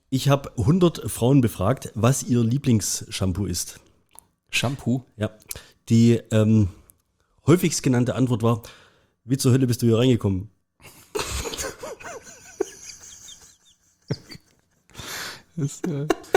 Ich habe 100 Frauen befragt, was ihr Lieblingsshampoo ist. Shampoo? Ja. Die häufigst genannte Antwort war, wie zur Hölle bist du hier reingekommen? Das ist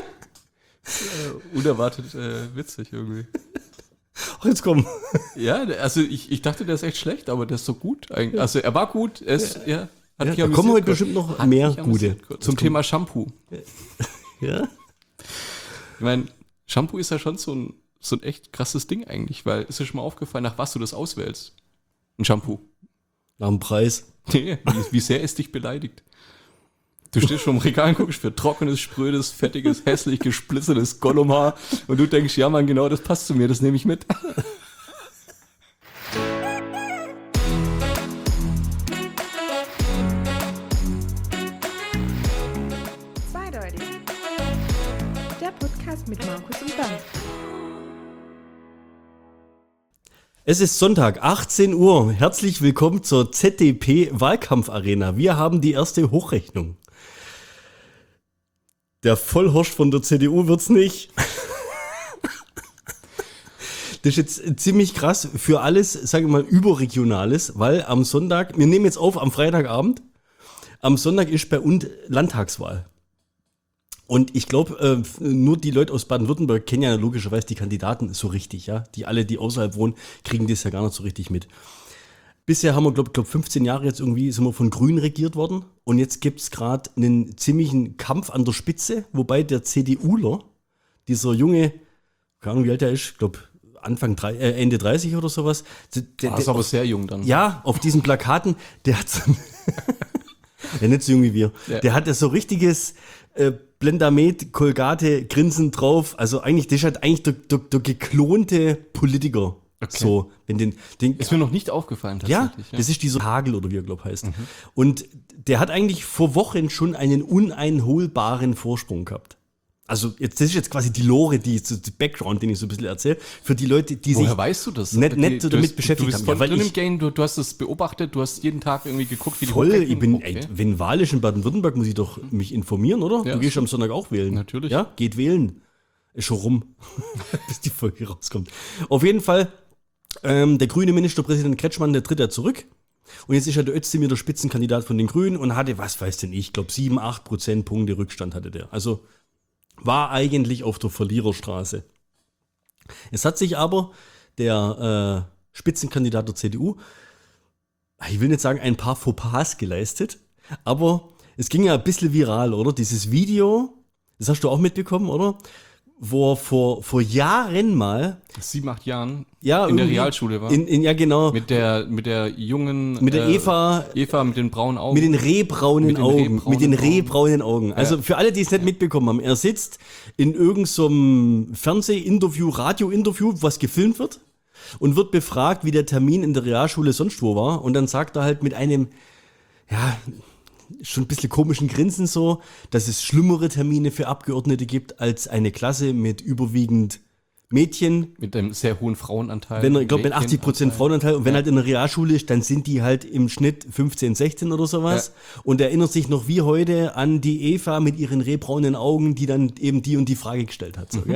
unerwartet witzig irgendwie. Ach, jetzt komm. Ja, also ich dachte, der ist echt schlecht, aber der ist so gut eigentlich. Also er war gut, hat mich Da amüsiert. kommen heute bestimmt noch Hat mehr mich amüsiert. gute. Zum Thema Shampoo. Ja? Ich meine, Shampoo ist ja schon so ein echt krasses Ding eigentlich, weil ist dir schon mal aufgefallen, nach was du das auswählst? Ein Shampoo. Nach dem Preis. Nee, wie sehr es dich beleidigt. Du stehst schon im Regal und guckst für trockenes, sprödes, fettiges, hässlich gesplittertes Gollumhaar und du denkst, ja Mann, genau, das passt zu mir, das nehme ich mit. Zweideutig. Der Podcast mit Markus und Bernd. Es ist Sonntag, 18 Uhr. Herzlich willkommen zur ZDP-Wahlkampfarena. Wir haben die erste Hochrechnung. Der Vollhorst von der CDU wird's nicht. Das ist jetzt ziemlich krass für alles, sagen wir mal, Überregionales, weil am Sonntag, wir nehmen jetzt auf am Freitagabend, am Sonntag ist bei uns Landtagswahl. Und ich glaube, nur die Leute aus Baden-Württemberg kennen ja logischerweise die Kandidaten so richtig, ja. Die alle, die außerhalb wohnen, kriegen das ja gar nicht so richtig mit. Bisher haben wir, glaube 15 Jahre jetzt irgendwie, sind wir von Grün regiert worden. Und jetzt gibt's gerade einen ziemlichen Kampf an der Spitze, wobei der CDUler, dieser junge, keine Ahnung wie alt er ist, ich glaube Ende 30 oder sowas. Der ist aber sehr jung dann. Ja, auf diesen Plakaten, der hat so der nicht so jung wie wir. Ja. Der hat so richtiges Blendamet, Colgate, Grinsen drauf. Also eigentlich, das ist halt eigentlich der geklonte Politiker. Okay. So, wenn den Ist mir noch nicht aufgefallen ja, tatsächlich. das ist dieser Hagel oder wie er glaube heißt. Und der hat eigentlich vor Wochen schon einen uneinholbaren Vorsprung gehabt. Also das ist jetzt quasi die Lore, die Background, den ich so ein bisschen erzähle, für die Leute, die Woher sich weißt du das? nicht damit beschäftigt du bist haben. voll Ja, weil drin ich- im Game, du hast es beobachtet, du hast jeden Tag irgendwie geguckt, wie die Voll, Hochrechnung- ich bin, Okay. wenn Wahl ist in Baden-Württemberg, muss ich doch mich informieren, oder? Ja, Du gehst so. am Sonntag auch wählen. Natürlich. Ja, geht wählen. Ist schon rum, bis die Folge rauskommt. Auf jeden Fall, der grüne Ministerpräsident Kretschmann, der tritt ja zurück. Und jetzt ist ja der Özdemir der Spitzenkandidat von den Grünen und hatte, was weiß denn ich glaube 7-8 Prozentpunkte Rückstand hatte der. Also war eigentlich auf der Verliererstraße. Es hat sich aber der Spitzenkandidat der CDU, ich will nicht sagen ein paar Fauxpas geleistet, aber es ging ja ein bisschen viral, oder? Dieses Video, das hast du auch mitbekommen, oder? Wo er vor Jahren mal 7, 8 Jahren ja, in der irgendwie Realschule war. ja, genau. Mit der jungen Mit der Eva mit den braunen Augen. Mit den rehbraunen Augen. Mit den rehbraunen Augen. Also Ja. für alle, die es nicht mitbekommen haben, er sitzt in irgendeinem Fernsehinterview, Radiointerview, was gefilmt wird und wird befragt, wie der Termin in der Realschule sonst wo war. Und dann sagt er halt mit einem, ja, schon ein bisschen komischen Grinsen so, dass es schlimmere Termine für Abgeordnete gibt als eine Klasse mit überwiegend Mädchen. mit einem sehr hohen Frauenanteil. Wenn, ich glaube, wenn 80% Mädchenanteil. Frauenanteil und wenn Ja. halt in der Realschule ist, dann sind die halt im Schnitt 15, 16 oder sowas. Und er erinnert sich noch wie heute an die Eva mit ihren rehbraunen Augen, die dann eben die und die Frage gestellt hat. So, gell?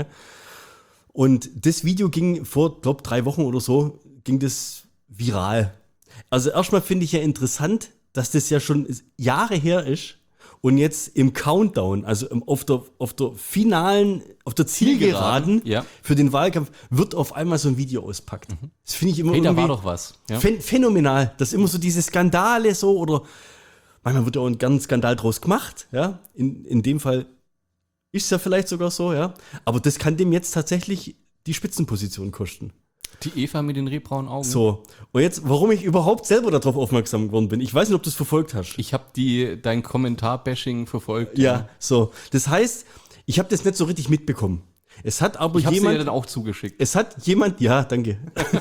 Und das Video ging vor, glaube 3 Wochen oder so, ging das viral. Also erstmal finde ich ja interessant, dass das ja schon Jahre her ist und jetzt im Countdown, also auf der finalen, auf der Zielgeraden Ja. für den Wahlkampf, wird auf einmal so ein Video auspackt. Das finde ich immer Hey, da irgendwie war doch was. Ja. phänomenal. Das immer so diese Skandale so oder manchmal wird ja auch ein ganz Skandal draus gemacht, ja. In dem Fall ist es ja vielleicht sogar so, ja. Aber das kann dem jetzt tatsächlich die Spitzenposition kosten. Die Eva mit den rehbraunen Augen. So. Und jetzt, warum ich überhaupt selber darauf aufmerksam geworden bin. Ich weiß nicht, ob du es verfolgt hast. Ich habe dein Kommentar-Bashing verfolgt. Ja, so. Das heißt, ich habe das nicht so richtig mitbekommen. Es hat aber Ich habe dir jemand. dann auch zugeschickt. Es hat jemand, ja, danke.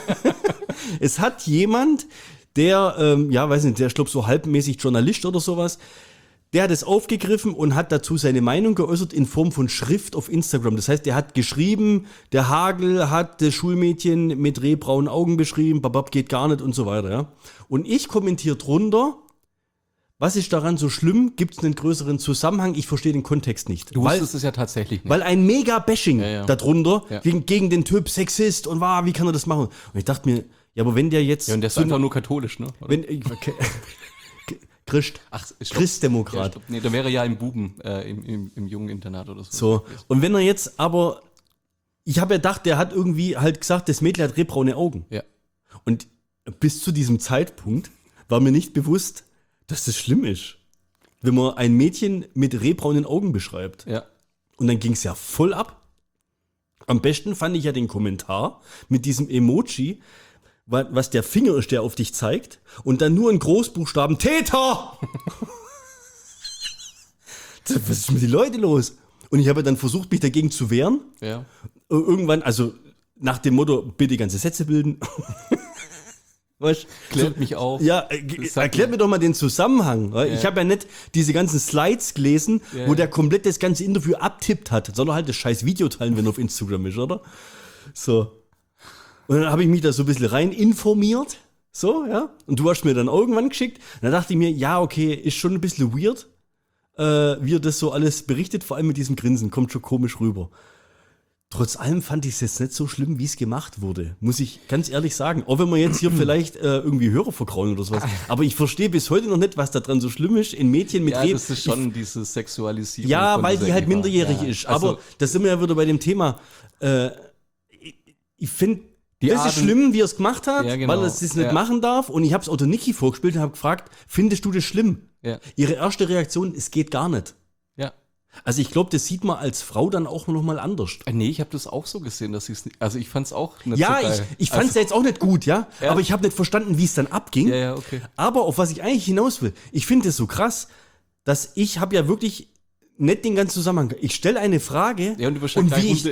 Es hat jemand, der, ja, weiß nicht, der ist, glaube so halbmäßig Journalist oder sowas, der hat es aufgegriffen und hat dazu seine Meinung geäußert in Form von Schrift auf Instagram. Das heißt, der hat geschrieben, der Hagel hat das Schulmädchen mit rehbraunen Augen beschrieben, babab geht gar nicht und so weiter. Ja. Und ich kommentiere drunter, was ist daran so schlimm? Gibt es einen größeren Zusammenhang? Ich verstehe den Kontext nicht. Du wusstest es ja tatsächlich nicht. Weil ein Mega-Bashing darunter, Ja. gegen den Typ Sexist und wie kann er das machen? Und ich dachte mir, ja, aber wenn der jetzt... Ja, und der ist einfach nur katholisch, ne? Oder? Christdemokrat. Ja, nee, da wäre ja im Buben, im jungen Internat oder so. So, und wenn er jetzt aber... Ich habe ja gedacht, der hat irgendwie halt gesagt, das Mädel hat rehbraune Augen. Ja. Und bis zu diesem Zeitpunkt war mir nicht bewusst, dass das schlimm ist, wenn man ein Mädchen mit rehbraunen Augen beschreibt. Ja. Und dann ging es ja voll ab. Am besten fand ich ja den Kommentar mit diesem Emoji, was der Finger ist, der auf dich zeigt, und dann nur in Großbuchstaben Täter! Was ist mit den Leuten los? Und ich habe dann versucht, mich dagegen zu wehren. Ja. Irgendwann, also nach dem Motto, bitte ganze Sätze bilden. Weißt, Klärt mich auf. Ja, erklärt mir doch mal den Zusammenhang. Weil ich habe ja nicht diese ganzen Slides gelesen, wo der komplett das ganze Interview abtippt hat, sondern halt das scheiß Video teilen, wenn er auf Instagram ist, oder? So. Und dann habe ich mich da so ein bisschen rein informiert. So, ja. Und du hast mir dann irgendwann geschickt. Und dann dachte ich mir, ja, okay, ist schon ein bisschen weird, wie er das so alles berichtet, vor allem mit diesem Grinsen, kommt schon komisch rüber. Trotz allem fand ich es jetzt nicht so schlimm, wie es gemacht wurde, muss ich ganz ehrlich sagen. Auch wenn wir jetzt hier vielleicht irgendwie Hörer verkraulen oder sowas. Aber ich verstehe bis heute noch nicht, was da dran so schlimm ist, in Mädchen mit Ja, das ist schon diese Sexualisierung. Ja, von weil dieser die halt Eva. minderjährig Ja, ist. also, Aber da sind wir ja wieder bei dem Thema. Ich finde, Die das Art ist und- schlimm, wie er es gemacht hat, Ja, genau. weil er es nicht Ja. machen darf. Und ich habe es auch der Niki vorgespielt und habe gefragt, findest du das schlimm? Ja. Ihre erste Reaktion, es geht gar nicht. ja. Also ich glaube, das sieht man als Frau dann auch noch mal anders. Nee, ich habe das auch so gesehen, dass ich es nicht. Also ich fand es auch nicht Ja, so geil. ich fand es ja jetzt auch nicht gut, ja? Ja. Aber ich habe nicht verstanden, wie es dann abging. Ja, ja, okay. Aber auf was ich eigentlich hinaus will, ich finde es so krass, dass ich habe ja wirklich nicht den ganzen Zusammenhang. Ich stelle eine Frage Ja, und du wahrscheinlich wie ich,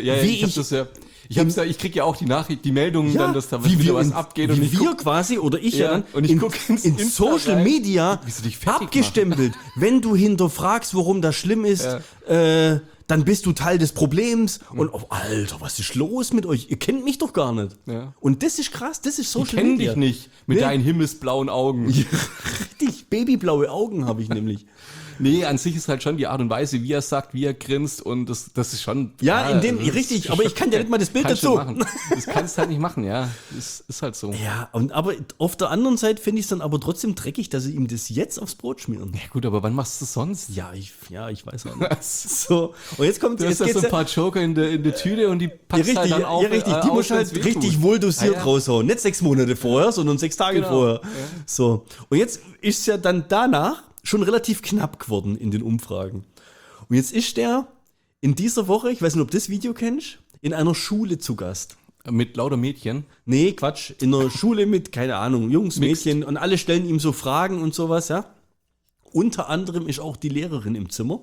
ich krieg ja auch die Nachricht, die Meldungen dann, dass da wie wieder wir was in, abgeht wie und ich wir guck, quasi oder ich ja, Ja, dann und ich guck ins in Insta Social rein, Media wie sie dich fertig abgestempelt. Wenn du hinterfragst, warum das schlimm ist, dann bist du Teil des Problems. Und oh, Alter, was ist los mit euch? Ihr kennt mich doch gar nicht. Ja. Und das ist krass, das ist ich Social kenn Media. dich nicht mit Nee. deinen himmelsblauen Augen. Richtig babyblaue Augen habe ich nämlich. Nee, an sich ist halt schon die Art und Weise, wie er sagt, wie er grinst und das ist schon... Ja, in dem, das ist richtig, schon- aber ich kann ja nicht mal das Bild kannst dazu. schon machen. Das kannst du halt nicht machen, ja. Das ist halt so. Ja, aber auf der anderen Seite finde ich es dann aber trotzdem dreckig, dass sie ihm das jetzt aufs Brot schmieren. Ja gut, aber wann machst du es sonst? Ja, ich weiß auch nicht. So, und jetzt kommt Du hast jetzt da geht's so ein paar Joker in der Tüte und die ja, packst richtig, halt dann auf. ja, richtig. Die muss halt wenn's richtig wehtut. wohl dosiert Ah, ja. raushauen. Nicht 6 Monate vorher, sondern 6 Tage Genau, vorher. ja. So. Und jetzt ist es ja dann danach schon relativ knapp geworden in den Umfragen. Und jetzt ist der in dieser Woche, ich weiß nicht, ob du das Video kennst, in einer Schule zu Gast. Mit lauter Mädchen. Nee, Quatsch. In einer Schule mit, keine Ahnung, Jungs, Mixed. Mädchen und alle stellen ihm so Fragen und sowas, ja. Unter anderem ist auch die Lehrerin im Zimmer.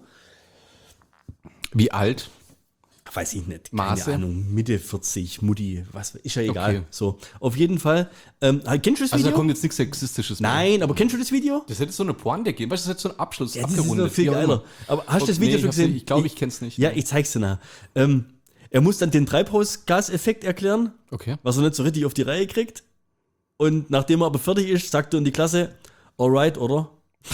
Wie alt? Weiß ich nicht. Maße? Keine Ahnung, Mitte 40, Mutti, was, ist ja egal. Okay. So, auf jeden Fall. Kennst du das Also Video? da kommt jetzt nichts Sexistisches mehr. Nein, aber kennst du das Video? Das hätte so eine Pointe geben. Weißt du, das hätte so einen Abschluss Ja, das ist noch abgerundet. viel wie auch geiler. immer. Aber hast du das Okay, Video nee, schon gesehen? Ich glaube, ich kenne es nicht. Ja, ich zeig's dir nach. Er muss dann den Treibhausgaseffekt erklären, Okay. was er nicht so richtig auf die Reihe kriegt. Und nachdem er aber fertig ist, sagt er in die Klasse, alright, oder?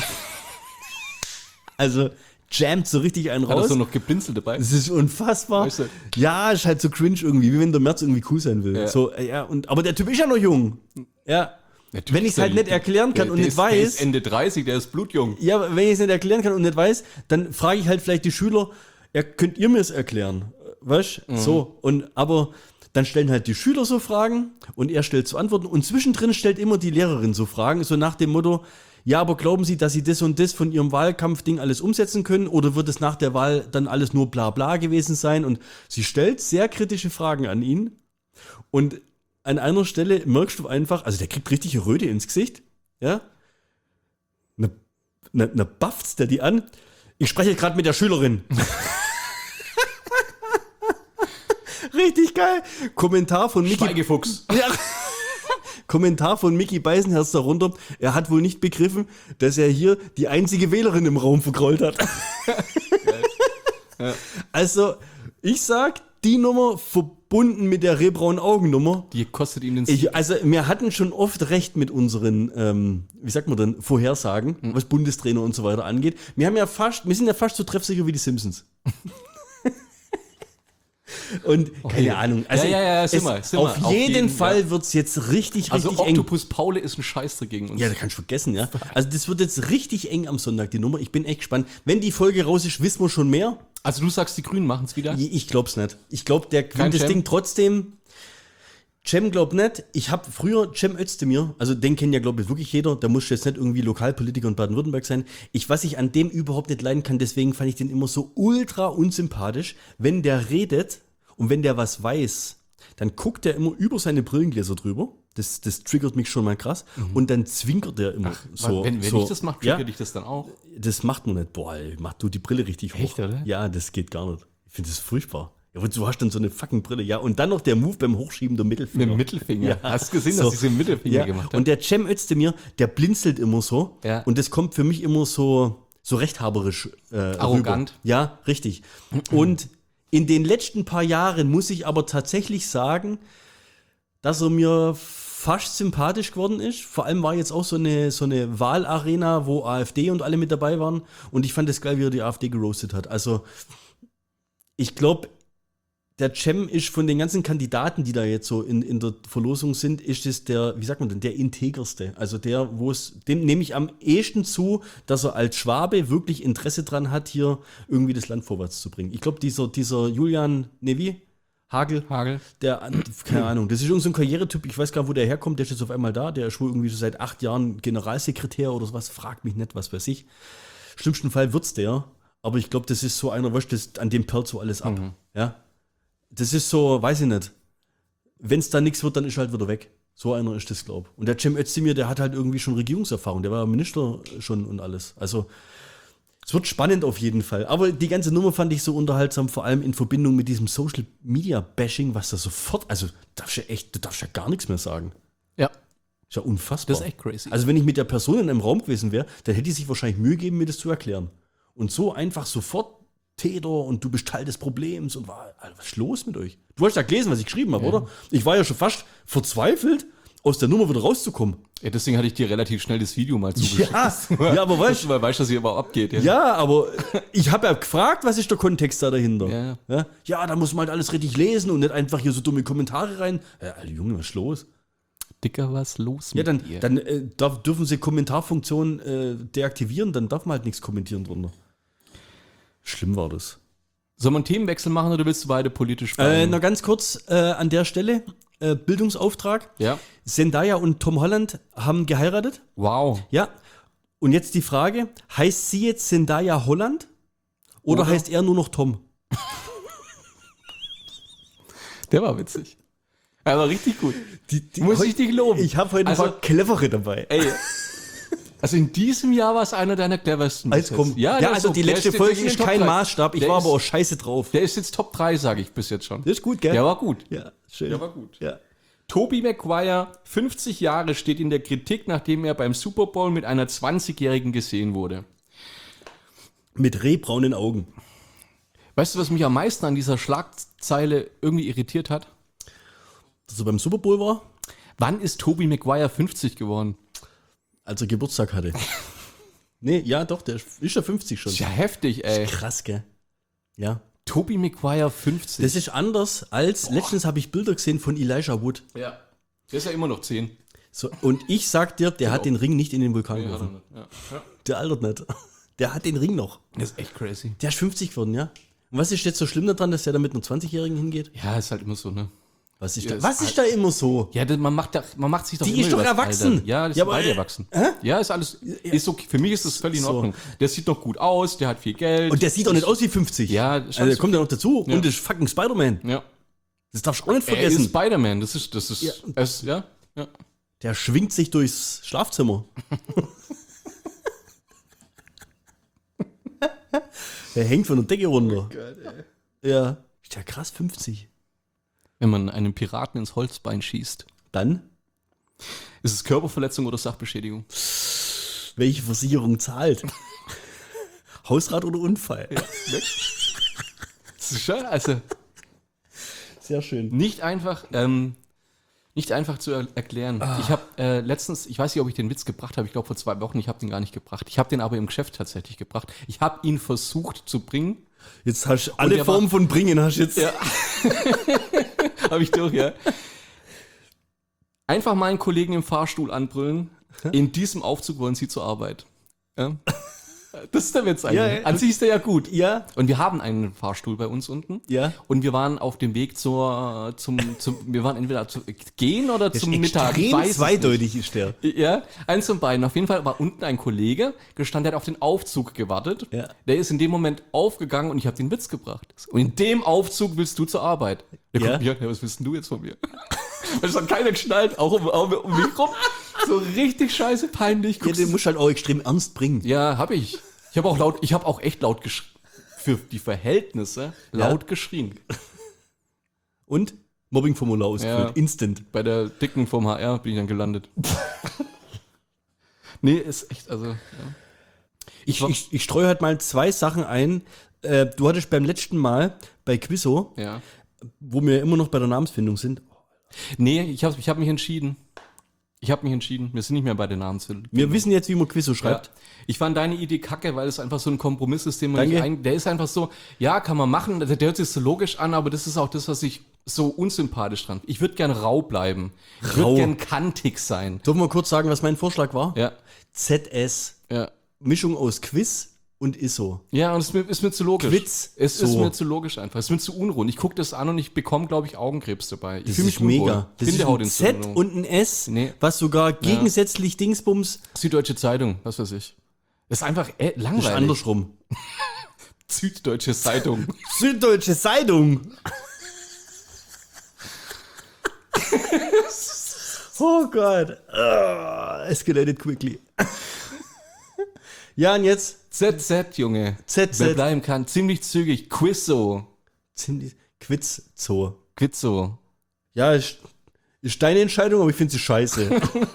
Also, jammt so richtig einen Hat er raus. so noch geblinzelt dabei? Das ist unfassbar. Weißt du? Ja, ist halt so cringe irgendwie, wie wenn der Merz irgendwie cool sein will. Ja. So, aber der Typ ist ja noch jung. Ja. Natürlich Wenn ich es halt nicht erklären kann und nicht Der weiß, ist Ende 30, der ist blutjung. ja, wenn ich es nicht erklären kann und nicht weiß, dann frage ich halt vielleicht die Schüler, ja, könnt ihr mir es erklären? Weißt du? So. Aber dann stellen halt die Schüler so Fragen und er stellt so Antworten und zwischendrin stellt immer die Lehrerin so Fragen, so nach dem Motto, ja, aber glauben Sie, dass Sie das und das von Ihrem Wahlkampfding alles umsetzen können oder wird es nach der Wahl dann alles nur bla bla gewesen sein? Und sie stellt sehr kritische Fragen an ihn und an einer Stelle merkst du einfach, also der kriegt richtig Röte ins Gesicht, ja, ne bufft's der die an. Ich spreche gerade mit der Schülerin. Richtig geil. Kommentar von Micky. Schweigefuchs. Ja. Kommentar von Micky Beisenherz darunter. Er hat wohl nicht begriffen, dass er hier die einzige Wählerin im Raum vergrollt hat. Also, ich sag, die Nummer verbunden mit der rehbraunen Augennummer. Die kostet ihm den Sieg. Also wir hatten schon oft recht mit unseren, wie sagt man denn, Vorhersagen, was Bundestrainer und so weiter angeht. Wir sind ja fast so treffsicher wie die Simpsons. Und keine Ahnung. Also auf jeden Fall wird es jetzt richtig Also eng. Octopus Paule ist ein Scheißdreck gegen uns. Ja, das kannst du vergessen, ja. Also das wird jetzt richtig eng am Sonntag, die Nummer. Ich bin echt gespannt. Wenn die Folge raus ist, wissen wir schon mehr. Also du sagst, die Grünen machen es wieder? Ich glaub's nicht. Ich glaube, der gewinnt das Cem? Ding trotzdem. Cem glaubt nicht. Ich habe früher Cem Özdemir, also den kennt ja, glaube ich, wirklich jeder. Da muss jetzt nicht irgendwie Lokalpolitiker in Baden-Württemberg sein. Was ich an dem überhaupt nicht leiden kann, deswegen fand ich den immer so ultra unsympathisch. Wenn der redet und wenn der was weiß, dann guckt er immer über seine Brillengläser drüber. Das triggert mich schon mal krass. Und dann zwinkert er immer so. Wenn so, ich das mache, triggert dich das dann auch? Das macht man nicht. Boah, ey, mach du die Brille richtig hoch. Echt, oder? Ja, das geht gar nicht. Ich finde das furchtbar. Ja, aber du hast dann so eine fucking Brille. Ja, und dann noch der Move beim Hochschieben der Mittelfinger. Mit dem Mittelfinger. Ja. Hast du gesehen, So. dass ich den Mittelfinger Ja. gemacht habe? Und der Cem Özdemir, der blinzelt immer so. Ja. Und das kommt für mich immer so rechthaberisch Arrogant. rüber. Ja, richtig. Und in den letzten paar Jahren muss ich aber tatsächlich sagen, dass er mir fast sympathisch geworden ist. Vor allem war jetzt auch so eine Wahlarena, wo AfD und alle mit dabei waren. Und ich fand es geil, wie er die AfD geroastet hat. Also ich glaube, der Cem ist von den ganzen Kandidaten, die da jetzt so in der Verlosung sind, ist es der, wie sagt man denn, der integerste. Also der, dem nehme ich am ehesten zu, dass er als Schwabe wirklich Interesse dran hat, hier irgendwie das Land vorwärts zu bringen. Ich glaube, dieser Julian Nevi, Hagel, der, keine Ahnung, das ist irgendein so ein Karrieretyp, ich weiß gar nicht, wo der herkommt, der ist jetzt auf einmal da, der ist wohl irgendwie schon seit 8 Jahren Generalsekretär oder sowas, fragt mich nicht, was weiß ich. Schlimmsten Fall wird's der, aber ich glaube, das ist so einer, weißt du, an dem perlt so alles ab, ja. Das ist so, weiß ich nicht, wenn es da nichts wird, dann ist er halt wieder weg. So einer ist das, glaube ich. Und der Cem Özdemir, der hat halt irgendwie schon Regierungserfahrung, der war Minister schon und alles, also es wird spannend auf jeden Fall. Aber die ganze Nummer fand ich so unterhaltsam, vor allem in Verbindung mit diesem Social Media Bashing, was da sofort, also du darfst ja gar nichts mehr sagen. Ja. Ist ja unfassbar. Das ist echt crazy. Also wenn ich mit der Person in einem Raum gewesen wäre, dann hätte ich sich wahrscheinlich Mühe gegeben, mir das zu erklären. Und so einfach sofort Täter und du bist Teil des Problems und was ist los mit euch? Du hast ja gelesen, was ich geschrieben habe, oder? Ich war ja schon fast verzweifelt, aus der Nummer wieder rauszukommen. Ja, deswegen hatte ich dir relativ schnell das Video mal zugeschickt. Ja, aber weißt du, weil weißt, dass hier überhaupt abgeht. ja, aber ich habe ja gefragt, was ist der Kontext da dahinter? Ja. Ja, da muss man halt alles richtig lesen und nicht einfach hier so dumme Kommentare rein. Ja, Alter, Junge, was ist los? Dicker, was los Ja, mit dir? dann dürfen sie Kommentarfunktion deaktivieren, dann darf man halt nichts kommentieren drunter. Schlimm war das. Soll man einen Themenwechsel machen oder willst du beide politisch bleiben? Noch ganz kurz an der Stelle, Bildungsauftrag. Ja. Zendaya und Tom Holland haben geheiratet. Wow. Ja. Und jetzt die Frage, heißt sie jetzt Zendaya Holland oder heißt er nur noch Tom? Der war witzig. Er war richtig gut. Muss ich dich loben. Ich habe heute ein paar clevere dabei. Ey, also in diesem Jahr war es einer deiner cleversten. Jetzt kommt. Ja, der also ist die der letzte ist Folge in ist den kein Top 3. Maßstab. Ich Der war ist- aber auch scheiße drauf. Der ist jetzt Top 3, sage ich bis jetzt schon. Das ist gut, gell? Der war gut. Ja, schön. Der war gut. Ja. Tobey Maguire, 50 Jahre, steht in der Kritik, nachdem er beim Super Bowl mit einer 20-Jährigen gesehen wurde. Mit rehbraunen Augen. Weißt du, was mich am meisten an dieser Schlagzeile irgendwie irritiert hat? Dass er beim Super Bowl war, Wann ist Tobey Maguire 50 geworden? als er Geburtstag hatte. Nee, ja, doch, der ist ja 50 schon. Ist ja heftig, ey. Krass, gell? Ja. Tobey Maguire 50. Das ist anders als, letztens habe ich Bilder gesehen von Elijah Wood. Ja. Der ist ja immer noch 10. So, und ich sag dir, der hat den Ring nicht in den Vulkan geworfen. Ja. Der altert nicht. Der hat den Ring noch. Das ist echt crazy. Der ist 50 geworden, ja. Und was ist jetzt so schlimm daran, dass der da mit einer 20-Jährigen hingeht? Ja, ist halt immer so, ne? Was ist, Ja, da, was ist da immer so? Ja, man macht sich doch Die immer ist doch übers erwachsen. Alter. Ja, das Ja, ist aber, beide erwachsen. Ja, ist alles, ist okay. Für mich ist das völlig in So. Ordnung. Der sieht doch gut aus, der hat viel Geld. Und der sieht doch nicht aus wie 50. Ja, also der kommt ja noch dazu. Ja. Und das ist fucking Spider-Man. Ja. Das darfst du auch nicht Er ist vergessen. Spider-Man, das ist, ja. Der schwingt sich durchs Schlafzimmer. Der hängt von der Decke runter. Oh Gott, ey. Ja. Ist ja krass, 50. Wenn man einen Piraten ins Holzbein schießt. Dann, Ist es Körperverletzung oder Sachbeschädigung? welche Versicherung zahlt? Hausrat oder Unfall? Das ist schon, also. Sehr schön. Nicht einfach zu erklären. Ich habe letztens, ich weiß nicht, ob ich den Witz gebracht habe, ich glaube vor 2 Wochen, ich habe den gar nicht gebracht. Ich habe den aber im Geschäft tatsächlich gebracht. Ich habe ihn versucht zu bringen. Jetzt hast du alle Formen von bringen, hast jetzt. Ja. Habe ich durch, ja. Einfach mal einen Kollegen im Fahrstuhl anbrüllen. In diesem Aufzug wollen sie zur Arbeit. Ja. Das ist der Witz eigentlich. Ja, ja. An sich ist der ja gut. Ja. Und wir haben einen Fahrstuhl bei uns unten. Ja. Und wir waren auf dem Weg wir waren entweder zu gehen oder zum Mittag. Ich Extrem weiß es zweideutig ist der. nicht. Ja, eins von beiden. Auf jeden Fall war unten ein Kollege gestanden, der hat auf den Aufzug gewartet. Ja. Der ist in dem Moment aufgegangen und ich habe den Witz gebracht. Und in dem Aufzug willst du zur Arbeit. Der Ja. guckt mich an, ja, was willst denn du jetzt von mir? Weil es hat keiner geschnallt, auch um mich rum. So richtig scheiße peinlich. Ja, den musst du halt auch extrem ernst bringen. Ja, habe ich. Ich habe auch echt laut geschrien. Für die Verhältnisse laut geschrien. Und Mobbingformular ausgefüllt. Ja. Instant. Bei der Dicken vom HR bin ich dann gelandet. Nee, ist echt, also, ja. Ich streue halt mal 2 Sachen ein. Du hattest beim letzten Mal bei Quizzo, Ja. wo wir immer noch bei der Namensfindung sind. Nee, ich hab mich entschieden. Wir sind nicht mehr bei den Namensfindungen. Wir wissen jetzt, wie man Quizzo schreibt. Ja. Ich fand deine Idee kacke, weil es einfach so ein Kompromiss ist, den man Danke. nicht der ist einfach so, ja, kann man machen, der hört sich so logisch an, aber das ist auch das, was ich so unsympathisch dran. Ich würde gern rau bleiben. Ich Rau. würde gern kantig sein. Dürfen wir kurz sagen, was mein Vorschlag war? Ja. ZS. Ja. Mischung aus Quiz und ISO. Ja, und es ist mir zu logisch. Quiz, Es ist so. mir zu logisch einfach. Es ist mir zu unruhig. Ich gucke das an und ich bekomme, glaube ich, Augenkrebs dabei. Ich Das fühl ist mega. Das ist ein Z Bindehautentzündung. und ein S, Nee. was sogar gegensätzlich Dingsbums Süddeutsche Zeitung, was weiß ich. Das ist einfach ist langweilig. andersrum. Süddeutsche Zeitung. Süddeutsche Zeitung. Oh Gott. Escalated quickly. Ja, und jetzt ZZ, Junge. ZZ. Wer bleiben kann, ziemlich zügig. Quizzo. ziemlich Quiz-Zoo. Quizzo. Ja, ist deine Entscheidung, aber ich finde sie scheiße.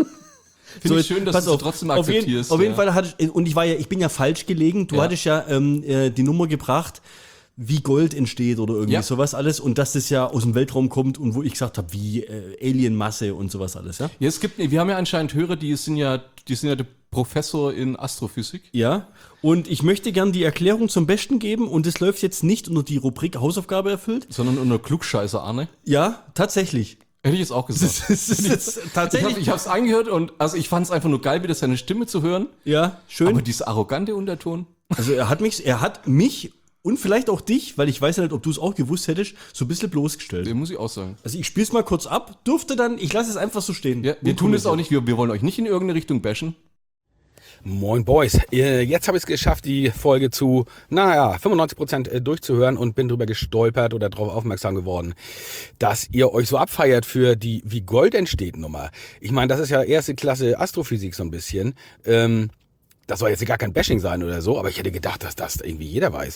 Finde ich schön, dass pass du sie auf, trotzdem auf jeden, akzeptierst. auf jeden ja. Fall hatte ich, und ich bin ja falsch gelegen. Du Ja. hattest ja die Nummer gebracht, wie Gold entsteht oder irgendwie Ja. sowas alles und dass das ja aus dem Weltraum kommt und wo ich gesagt habe, wie Alienmasse und sowas alles, ja? Ja, wir haben ja anscheinend Hörer, die sind ja der Professor in Astrophysik. Ja, und ich möchte gern die Erklärung zum Besten geben und es läuft jetzt nicht unter die Rubrik Hausaufgabe erfüllt. Sondern unter Klugscheißer Arne. Ja, tatsächlich. Hätte ich jetzt auch gesagt. Das ist tatsächlich. Ich habe es angehört und also ich fand es einfach nur geil, wieder seine Stimme zu hören. Ja, schön. Aber dieser arrogante Unterton. Also er hat mich und vielleicht auch dich, weil ich weiß ja nicht, ob du es auch gewusst hättest, so ein bisschen bloßgestellt. Den muss ich auch sagen. Also ich spiel's mal kurz ab, dürfte dann, ich lasse es einfach so stehen. Ja, wir tun es auch nicht, wir wollen euch nicht in irgendeine Richtung bashen. Moin Boys, jetzt habe ich es geschafft, die Folge zu, 95% durchzuhören und bin drüber gestolpert oder darauf aufmerksam geworden, dass ihr euch so abfeiert für die wie Gold entsteht Nummer. Ich meine, das ist ja erste Klasse Astrophysik so ein bisschen. Das soll jetzt gar kein Bashing sein oder so, aber ich hätte gedacht, dass das irgendwie jeder weiß.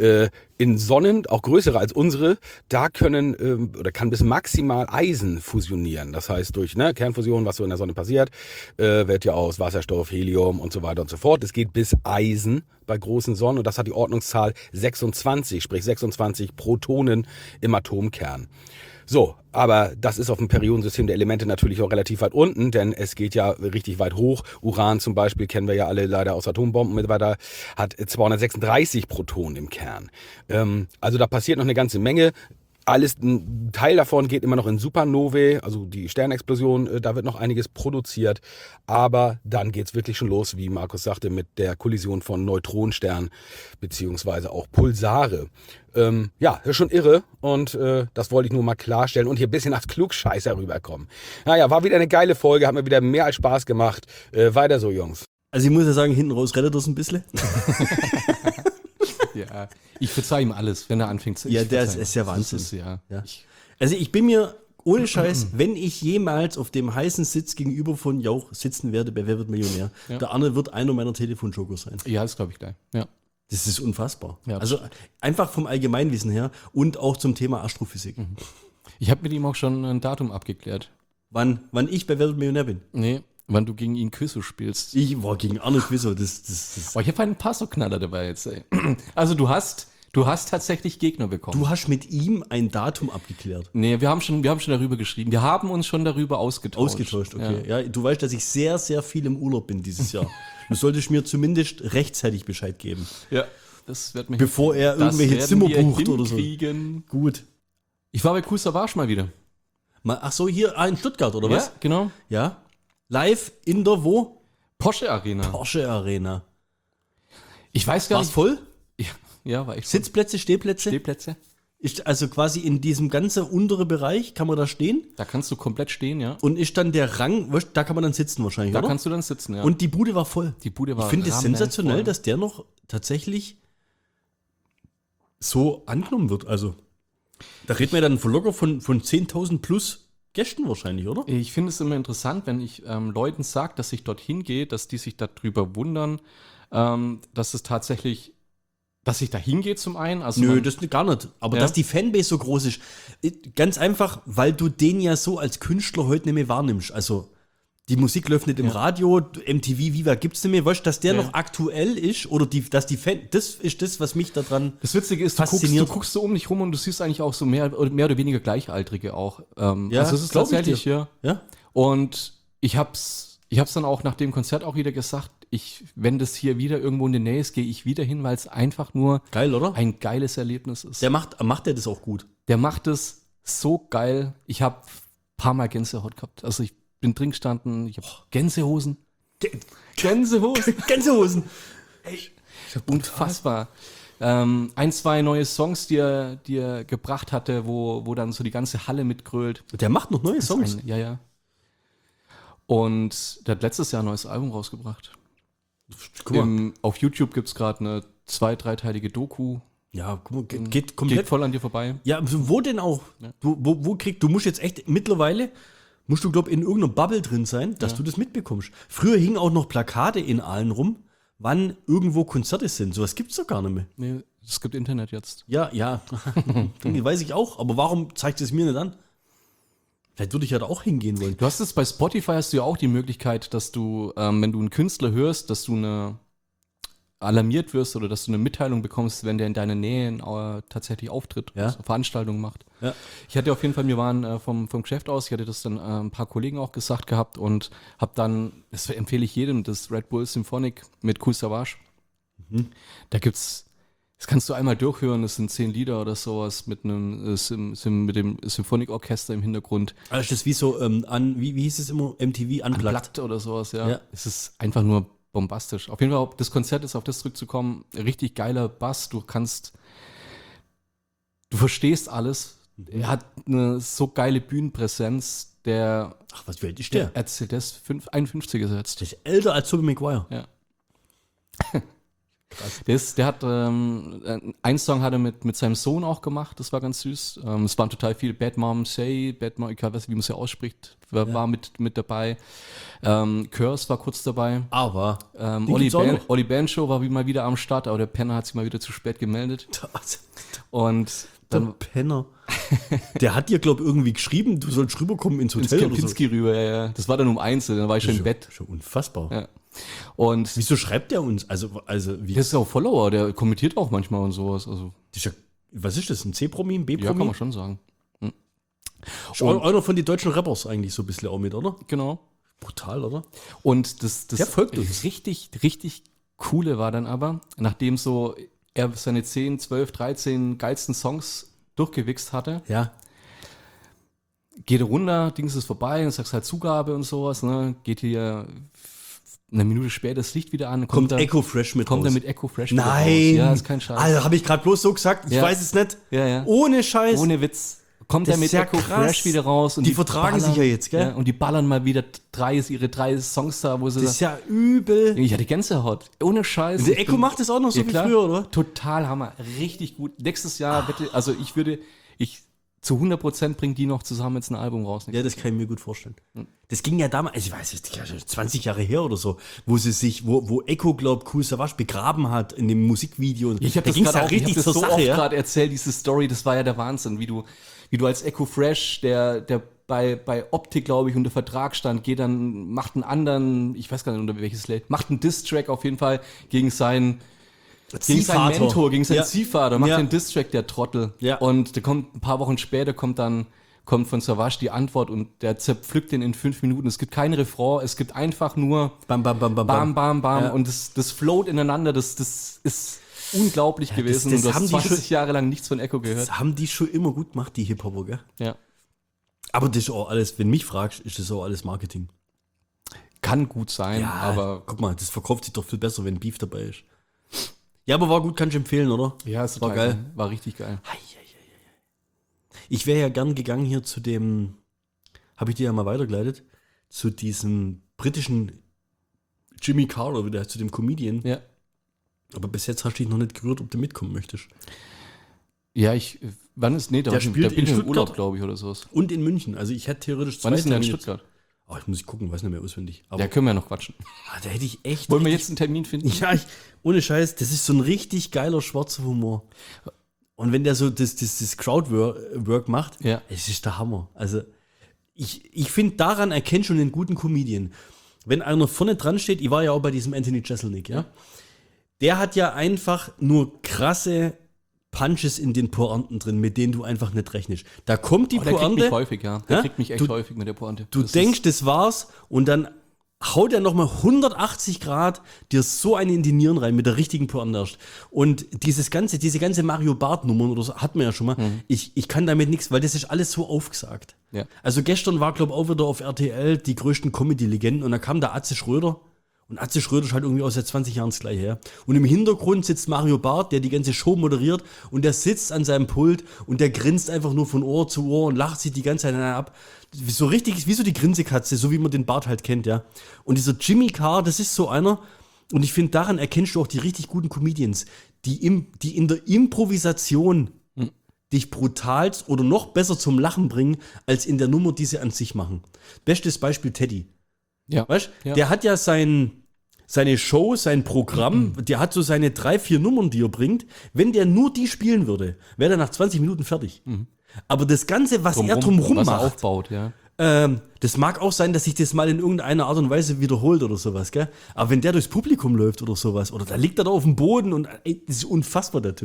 In Sonnen, auch größere als unsere, da kann bis maximal Eisen fusionieren. Das heißt, durch Kernfusion, was so in der Sonne passiert, wird ja aus Wasserstoff, Helium und so weiter und so fort. Es geht bis Eisen bei großen Sonnen und das hat die Ordnungszahl 26, sprich 26 Protonen im Atomkern. So, aber das ist auf dem Periodensystem der Elemente natürlich auch relativ weit unten, denn es geht ja richtig weit hoch. Uran zum Beispiel kennen wir ja alle leider aus Atombomben und so weiter, hat 236 Protonen im Kern. Also da passiert noch eine ganze Menge. Alles, ein Teil davon geht immer noch in Supernovae, also die Sternexplosion, da wird noch einiges produziert. Aber dann geht's wirklich schon los, wie Markus sagte, mit der Kollision von Neutronensternen beziehungsweise auch Pulsare. Ja, das ist schon irre und das wollte ich nur mal klarstellen und hier ein bisschen als Klugscheißer rüberkommen. Naja, war wieder eine geile Folge, hat mir wieder mehr als Spaß gemacht. Weiter so, Jungs. Also ich muss ja sagen, hinten raus rettet das ein bisschen. Ja, ich verzeihe ihm alles, wenn er anfängt zu. Ja, ich der verzeihe ist ihm. ja Wahnsinn. Das ist, ja. Ja. Also ich bin mir ohne Scheiß, wenn ich jemals auf dem heißen Sitz gegenüber von Jauch sitzen werde bei Wer wird Millionär, Ja. der Arne wird einer meiner Telefonjoker sein. Ja, das glaube ich gleich. Ja. Das ist unfassbar. Ja, also einfach vom Allgemeinwissen her und auch zum Thema Astrophysik. Ich habe mit ihm auch schon ein Datum abgeklärt. Wann ich bei Wer wird Millionär bin. Nee, wann du gegen ihn Quizzo spielst. Ich war gegen Arne Quizzo. Oh, ich habe einen paar so Knaller dabei jetzt, ey. Also du hast Du hast tatsächlich Gegner bekommen. Du hast mit ihm ein Datum abgeklärt. Nee, wir haben schon darüber geschrieben. Wir haben uns schon darüber ausgetauscht. Ausgetauscht, okay. Ja. Du weißt, dass ich sehr, sehr viel im Urlaub bin dieses Jahr. Du solltest mir zumindest rechtzeitig Bescheid geben. Ja. Das wird mich Bevor er irgendwelche Zimmer bucht oder so. Gut. Ich war bei Kool Savas mal wieder. Ach so, hier in Stuttgart, oder was? Ja, genau. Ja. Live in der wo? Porsche Arena. Porsche Arena. Ich weiß gar War's nicht. voll? Ja, war echt Sitzplätze, Stehplätze? Stehplätze. Ist also quasi in diesem ganzen unteren Bereich, kann man da stehen? Da kannst du komplett stehen, ja. Und ist dann der Rang, weißt, da kann man dann sitzen wahrscheinlich, Da oder? kannst du dann sitzen, ja. Und die Bude war voll. die Bude war Ich finde es sensationell, rammelvoll. dass der noch tatsächlich so angenommen wird. Also, da reden wir dann locker von 10.000 plus Gästen wahrscheinlich, oder? Ich finde es immer interessant, wenn ich Leuten sage, dass ich dorthin gehe, dass die sich darüber wundern, dass es tatsächlich, dass ich da hingehe zum einen. Also Nö, das gar nicht. Aber Ja. dass die Fanbase so groß ist, ganz einfach, weil du den ja so als Künstler heute nicht mehr wahrnimmst. Also, die Musik läuft nicht im Radio, MTV, Viva gibt's nicht mehr. Weißt du, dass der Ja. noch aktuell ist oder dass die Fan, das ist das, was mich daran. Das Witzige ist, du fasziniert. guckst so um dich rum und du siehst eigentlich auch so mehr oder weniger Gleichaltrige auch. Ja, also es ist glaub ich tatsächlich, dir. ja. Ja? Und ich hab's dann auch nach dem Konzert auch wieder gesagt, wenn das hier wieder irgendwo in der Nähe ist, gehe ich wieder hin, weil es einfach nur Geil, oder? ein geiles Erlebnis ist. Macht der das auch gut? Der macht es so geil. Ich habe ein paar Mal Gänsehaut gehabt. Also ich bin drin gestanden, ich habe Gänsehosen. Gänsehosen. Gänsehosen. Unfassbar. Ein, zwei neue Songs, die er gebracht hatte, wo dann so die ganze Halle mitgrölt. Der macht noch neue Songs. Ja. Und der hat letztes Jahr ein neues Album rausgebracht. Guck mal. Auf YouTube gibt es gerade eine 2-, 3-teilige Doku. Ja, guck mal, geht komplett. Geht voll an dir vorbei. Ja, wo denn auch? Ja. Du musst jetzt echt, mittlerweile, musst du, glaub in irgendeiner Bubble drin sein, dass du das mitbekommst. Früher hingen auch noch Plakate in Aalen rum, wann irgendwo Konzerte sind. Sowas gibt's doch gar nicht mehr. Nee, es gibt Internet jetzt. Ja. Weiß ich auch, aber warum zeigt es mir nicht an? Vielleicht würde ich ja da auch hingehen wollen. Du hast es bei Spotify, hast du ja auch die Möglichkeit, dass du, wenn du einen Künstler hörst, dass du alarmiert wirst oder dass du eine Mitteilung bekommst, wenn der in deiner Nähe tatsächlich auftritt, Ja. also Veranstaltungen macht. Ja. Ich hatte auf jeden Fall, wir waren vom Geschäft aus, ich hatte das dann ein paar Kollegen auch gesagt gehabt und habe dann, das empfehle ich jedem, das Red Bull Symphonic mit Kool Savas. Da gibt's, das kannst du einmal durchhören, das sind 10 Lieder oder sowas mit einem mit dem Symphonieorchester im Hintergrund. Also das ist wie so, wie hieß es immer? MTV Unplugged. Unplugged oder sowas, ja. Ja. Es ist einfach nur bombastisch. Auf jeden Fall, das Konzert ist, auf das zurückzukommen, richtig geiler Bass. Du verstehst alles. Er hat eine so geile Bühnenpräsenz, Ach, wie alt ist der? erzählt, der ist 51 gesetzt. Der ist älter als Tobey Maguire. Ja. Der hat einen Song hat er mit seinem Sohn auch gemacht, das war ganz süß. Es waren total viele Bad Mom Say, Bad Mom, ich weiß nicht, wie man es ja ausspricht, war mit dabei. Curse war kurz dabei. Aber Olli Bancho war mal wieder am Start, aber der Penner hat sich mal wieder zu spät gemeldet. Und der dann Penner. Der hat dir, glaub irgendwie geschrieben, du sollst rüberkommen ins ins Hotel oder so. Kempinski rüber, ja. Das war dann um 1, dann war ich schon im Bett. Schon unfassbar. Ja. Und Wieso schreibt der uns? Also wie? der ist ja auch Follower, der kommentiert auch manchmal und sowas. Also, Das ist ja, was ist das? Ein C-Promi, ein ja, B-Promi? kann man schon sagen. Ist einer von den deutschen Rappers eigentlich so ein bisschen auch mit, oder? Genau. Brutal, oder? Und das Der folgt uns. richtig coole war dann aber, nachdem so er seine 10, 12, 13 geilsten Songs durchgewichst hatte, Ja. geht er runter, Dings ist vorbei und sagst halt Zugabe und sowas, ne? Geht hier eine Minute später das Licht wieder an. Kommt Echo Fresh mit Kommt raus. er mit Echo Fresh wieder Nein. raus. Ja, ist kein Scheiß. Also, habe ich gerade bloß so gesagt, ich Ja. weiß es nicht. Ja. Ohne Scheiß. Ohne Witz. Kommt Das er mit ist ja Echo krass. Fresh wieder raus. Und Die vertragen sich ja jetzt, gell? Ja, und die ballern mal wieder ihre drei Songs da, wo sie Das ist ja übel. ich hatte Gänsehaut. Ohne Scheiß. Und der Ich Echo bin- macht das auch noch so Ja, wie klar. früher, oder? Total Hammer. Richtig gut. Nächstes Jahr, bitte, also zu 100% bringt die noch zusammen jetzt ein Album raus. Ja, das kann ich mir gut vorstellen. Das ging ja damals, also ich weiß es, 20 Jahre her oder so, wo Echo, glaub, Kool Savas begraben hat in dem Musikvideo. Ich habe Da das, ging's grad ja auch, ich hab richtig das zur so Sache, oft ja? gerade erzählt, diese Story, das war ja der Wahnsinn, wie du als Echo Fresh, der bei Optik, glaube ich, unter Vertrag stand, macht einen anderen, ich weiß gar nicht unter welches Label, macht einen Diss-Track auf jeden Fall gegen seinen Gegen seinen Mentor, gegen seinen Ja. Ziehvater, macht Ja. den Distrack, der Trottel. Ja. Und der kommt ein paar Wochen später, kommt von Savage die Antwort und der zerpflückt den in 5 Minuten. Es gibt kein Refrain, es gibt einfach nur Bam, bam, bam, bam, Bam, Bam, Bam. Ja. Und das float ineinander, das ist unglaublich gewesen. das und du haben hast die 20 Jahre lang nichts von Echo gehört. Das haben die schon immer gut gemacht, die Hip-Hopper, gell? Ja. Aber das ist auch alles, wenn mich fragst, ist das auch alles Marketing. Kann gut sein, aber guck mal, das verkauft sich doch viel besser, wenn Beef dabei ist. Ja, aber war gut, kannst du empfehlen, oder? ja, es war total geil. War richtig geil. Ich wäre ja gern gegangen hier zu dem, habe ich dir ja mal weitergeleitet, zu diesem britischen Jimmy Carter, wieder zu dem Comedian. Ja. Aber bis jetzt hast du dich noch nicht gerührt, ob du mitkommen möchtest. Ja, wann ist, nee, Der da spielt bin in ich im Stuttgart. Urlaub, glaube ich, oder sowas. Und in München. Also ich hätte theoretisch Wann ist denn der in Termine. Stuttgart? Oh, ich muss gucken, weiß nicht mehr auswendig. Aber Ja, können wir ja noch quatschen. da hätte ich echt. Wollen wir jetzt einen Termin finden? Ja, ohne Scheiß, das ist so ein richtig geiler schwarzer Humor. Und wenn der so das Crowdwork macht, Ja. es ist der Hammer. Also ich finde, daran erkennt schon einen guten Comedian. Wenn einer vorne dran steht, ich war ja auch bei diesem Anthony Jeselnik, ja. Der hat ja einfach nur krasse Punches in den Pointen drin, mit denen du einfach nicht rechnest. Da kommt die Oh, der kriegt mich Pointe, häufig, ja. Der Hä? kriegt mich echt häufig mit der Pointe. du Das denkst, das war's, und dann haut er nochmal 180 Grad dir so eine in die Nieren rein mit der richtigen Pointe erst. Und diese ganze Mario Barth-Nummer oder so, hat man ja schon mal. Ich kann damit nichts, weil das ist alles so aufgesagt. Ja. Also gestern war, glaube ich, auch wieder auf RTL die größten Comedy-Legenden, und da kam der Atze Schröder. Und Atze Schröder ist halt irgendwie aus seit 20 Jahren das gleiche her. Und im Hintergrund sitzt Mario Barth, der die ganze Show moderiert, und der sitzt an seinem Pult und der grinst einfach nur von Ohr zu Ohr und lacht sich die ganze Zeit ab. So richtig, wie so die Grinsekatze, so wie man den Bart halt kennt, ja. Und dieser Jimmy Carr, das ist so einer, und ich finde, daran erkennst du auch die richtig guten Comedians, die in der Improvisation dich brutalst oder noch besser zum Lachen bringen, als in der Nummer, die sie an sich machen. Bestes Beispiel Teddy. Ja. Weißt du, Ja. der hat ja seine Show, sein Programm, der hat so seine 3, 4 Nummern, die er bringt. Wenn der nur die spielen würde, wäre er nach 20 Minuten fertig. Aber das Ganze, was er drumherum was er macht, aufbaut, ja. das mag auch sein, dass sich das mal in irgendeiner Art und Weise wiederholt oder sowas, gell? Aber wenn der durchs Publikum läuft oder sowas, oder da liegt er da auf dem Boden und ey, das ist unfassbar, der Typ.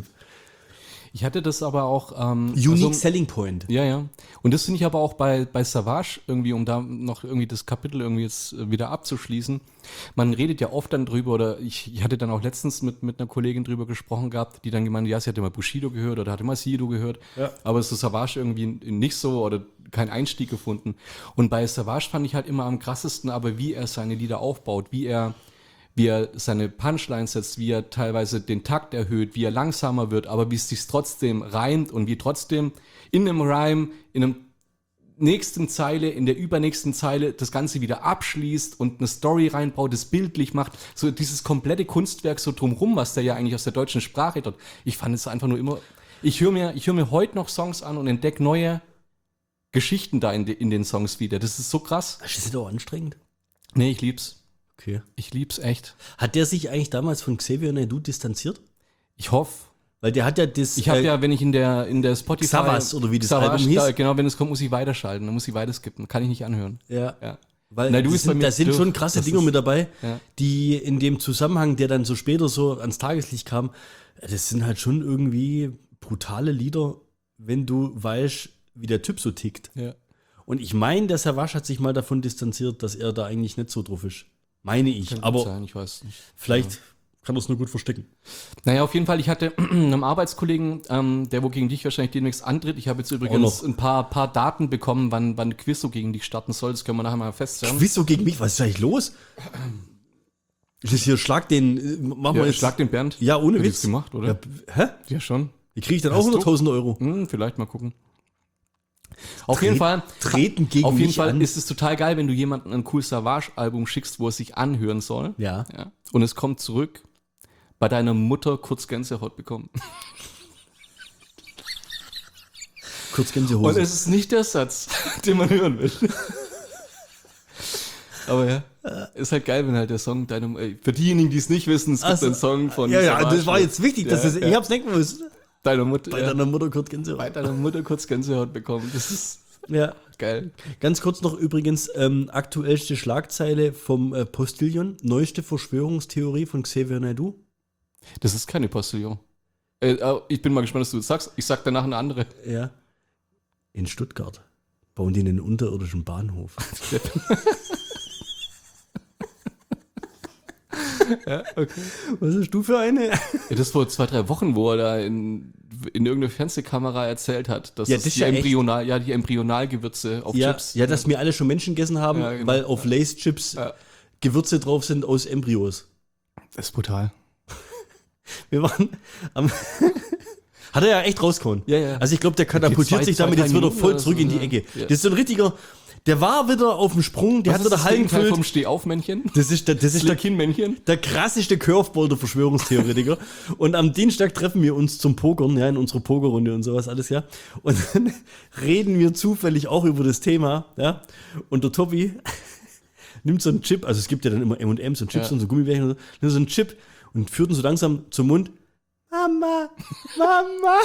Ich hatte das aber auch. Unique Selling Point. Ja, ja. Und das finde ich aber auch bei Savage irgendwie, um da noch irgendwie das Kapitel irgendwie jetzt wieder abzuschließen. Man redet ja oft dann drüber, oder ich hatte dann auch letztens mit einer Kollegin drüber gesprochen gehabt, die dann gemeint, ja, sie hatte mal Bushido gehört oder hatte mal Sido gehört, Ja. aber so Savage irgendwie nicht so oder keinen Einstieg gefunden. Und bei Savage fand ich halt immer am krassesten, aber wie er seine Lieder aufbaut, wie er seine Punchlines setzt, wie er teilweise den Takt erhöht, wie er langsamer wird, aber wie es sich trotzdem reimt und wie trotzdem in einem Rhyme, in einem nächsten Zeile, in der übernächsten Zeile das Ganze wieder abschließt und eine Story reinbaut, das bildlich macht. So dieses komplette Kunstwerk so drumrum, was der ja eigentlich aus der deutschen Sprache hat. Ich fand es einfach nur immer, ich höre mir heute noch Songs an und entdecke neue Geschichten da in den Songs wieder. Das ist so krass. Das ist doch anstrengend. Nee, ich lieb's. Okay. Ich lieb's echt. Hat der sich eigentlich damals von Xavier Naidoo distanziert? Ich hoffe. Weil der hat ja das. Ich habe ja, wenn ich in der Spotify... Xavas oder wie das Xavas, Album hieß. Da, genau, wenn es kommt, muss ich weiterschalten, dann muss ich weiterskippen. Kann ich nicht anhören. Ja. Ja. Weil Naidoo das ist bei mir da sind durch. schon krasse Das Dinger ist- mit dabei, Ja. die in dem Zusammenhang, der dann so später so ans Tageslicht kam, das sind halt schon irgendwie brutale Lieder, wenn du weißt, wie der Typ so tickt. Ja. Und ich meine, der Savage hat sich mal davon distanziert, dass er da eigentlich nicht so drauf ist. Meine ich. Kann Aber gut sein, ich weiß nicht. vielleicht kann er es nur gut verstecken. Naja, auf jeden Fall, ich hatte einen Arbeitskollegen, der wo gegen dich wahrscheinlich demnächst antritt. Ich habe jetzt übrigens noch. ein paar Daten bekommen, wann Quiz so gegen dich starten soll. Das können wir nachher mal feststellen. Wieso gegen mich? Was ist eigentlich los? Ist das hier Schlag den. Machen wir Ja, jetzt. schlag den Bernd. Ja, ohne Hat Witz. ich's gemacht, oder? Ja, hä? Ja, schon. Wie kriege ich dann auch Hast du? 100.000 Euro? Vielleicht mal gucken. Auf jeden Fall. Treten gegen Auf jeden mich Fall an. ist es total geil, wenn du jemandem ein cool Savage-Album schickst, wo es sich anhören soll. Ja. Ja. Und es kommt zurück, bei deiner Mutter kurz Gänsehaut bekommen. Kurz Und Gänsehose. es ist nicht der Satz, den man hören will. Aber ja, ist halt geil, wenn halt der Song für diejenigen, die es nicht wissen, es gibt Also, einen Song von Ja, ja, Savage das war jetzt wichtig, dass Ja, das, ja. ich hab's denken müssen. deiner Mutter, Bei ja, deiner Mutter kurz Gänsehaut. bei deiner Mutter kurz Gänsehaut bekommen. Das ist Ja. geil. Ganz kurz noch übrigens, aktuellste Schlagzeile vom Postillon, neueste Verschwörungstheorie von Xavier Naidoo. Das ist keine Postillon. Ich bin mal gespannt, was du jetzt sagst. Ich sag danach eine andere. Ja. In Stuttgart bauen die einen unterirdischen Bahnhof. Ja, okay. Was hast du für eine? Ja, das vor 2-3 Wochen, wo er da in irgendeiner Fernsehkamera erzählt hat, dass Ja, es das ist die ja echt. die Embryonalgewürze auf Ja, Chips. ja, dass wir alle schon Menschen gegessen haben, Ja, genau. weil auf Lace-Chips Ja. Gewürze drauf sind aus Embryos. Das ist brutal. Wir waren am... Hat er ja echt rausgehauen. Ja, ja. Also ich glaube, der katapultiert Okay, sich damit 2-3 jetzt wieder Minuten voll oder zurück so, in die ja. Ecke. Ja. Das ist so ein richtiger... Der war wieder auf dem Sprung, der hat wieder Hallen Gegenteil gefüllt. vom Stehaufmännchen? Das ist der Männchen? der krasseste Curveball der Verschwörungstheoretiker. Und am Dienstag treffen wir uns zum Pokern, ja, in unserer Pokerrunde und sowas alles, ja. Und dann reden wir zufällig auch über das Thema, ja. Und der Tobi nimmt so einen Chip, also es gibt ja dann immer M&M's und Chips Ja. und so Gummibärchen und so, nimmt so einen Chip und führt ihn so langsam zum Mund. Mama, Mama.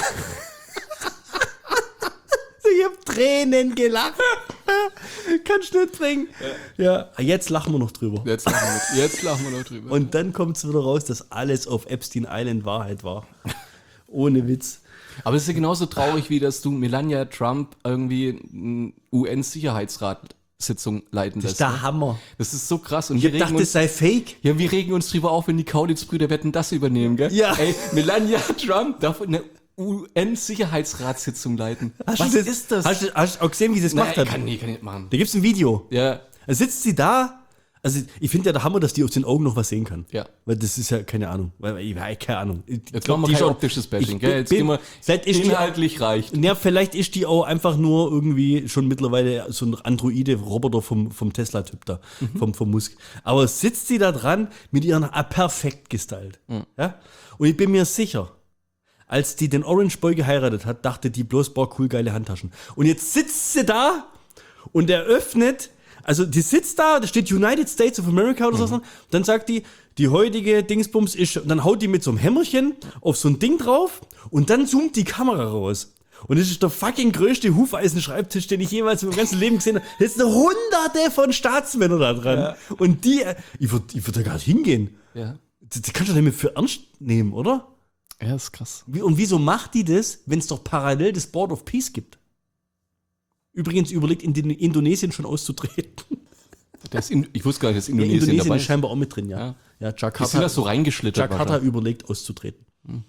Ich hab Tränen gelacht. Kannst nicht bringen. Ja, jetzt lachen wir noch drüber. Jetzt lachen wir noch drüber. Und dann kommt es wieder raus, dass alles auf Epstein Island Wahrheit war. Ohne Witz. Aber es ist ja genauso traurig, wie dass du Melania Trump irgendwie eine UN-Sicherheitsratssitzung leiten lässt. ne? Hammer. Das ist so krass. Und Ich hab gedacht, das sei fake. wir regen uns drüber auf, wenn die Kaulitz-Brüder Wetten das übernehmen, gell? Ja. Ey, Melania Trump darf eine UN-Sicherheitsratssitzung leiten. Was ist das? Hast du auch gesehen, wie sie es gemacht hat? Kann ich nicht machen. Da gibt es ein Video. Ja, Da sitzt sie da. Also ich finde ja der Hammer, dass die aus den Augen noch was sehen kann. ja. Weil das ist ja keine Ahnung. Keine Ahnung. Jetzt machen wir kein optisches Bashing, gell? Jetzt gehen wir vielleicht ist die, inhaltlich reicht. ja, vielleicht ist die auch einfach nur irgendwie schon mittlerweile so ein Androide-Roboter vom Tesla-Typ da, vom Musk. Aber sitzt sie da dran mit ihren perfekt gestylt. Ja? Und ich bin mir sicher, als die den Orange Boy geheiratet hat, dachte die bloß, boah, cool, geile Handtaschen. Und jetzt sitzt sie da und eröffnet, also die sitzt da steht United States of America oder so, dann sagt die heutige Dingsbums ist, und dann haut die mit so einem Hämmerchen auf so ein Ding drauf und dann zoomt die Kamera raus. Und das ist der fucking größte Hufeisenschreibtisch, den ich jemals in meinem ganzen Leben gesehen habe. Das sind hunderte von Staatsmännern da dran. Ja. Und ich würd da gar nicht hingehen. Ja. Das kannst du doch nicht mehr für ernst nehmen, oder? Ja, ist krass. Und wieso macht die das, wenn es doch parallel das Board of Peace gibt? Übrigens überlegt Indonesien schon auszutreten. Ich wusste gar nicht, dass Ja, Indonesien Indonesien dabei ist ist. scheinbar auch mit drin, ja. Ja. Ja, Die sind Jakarta, das so reingeschlittert. Jakarta wahrscheinlich. überlegt auszutreten.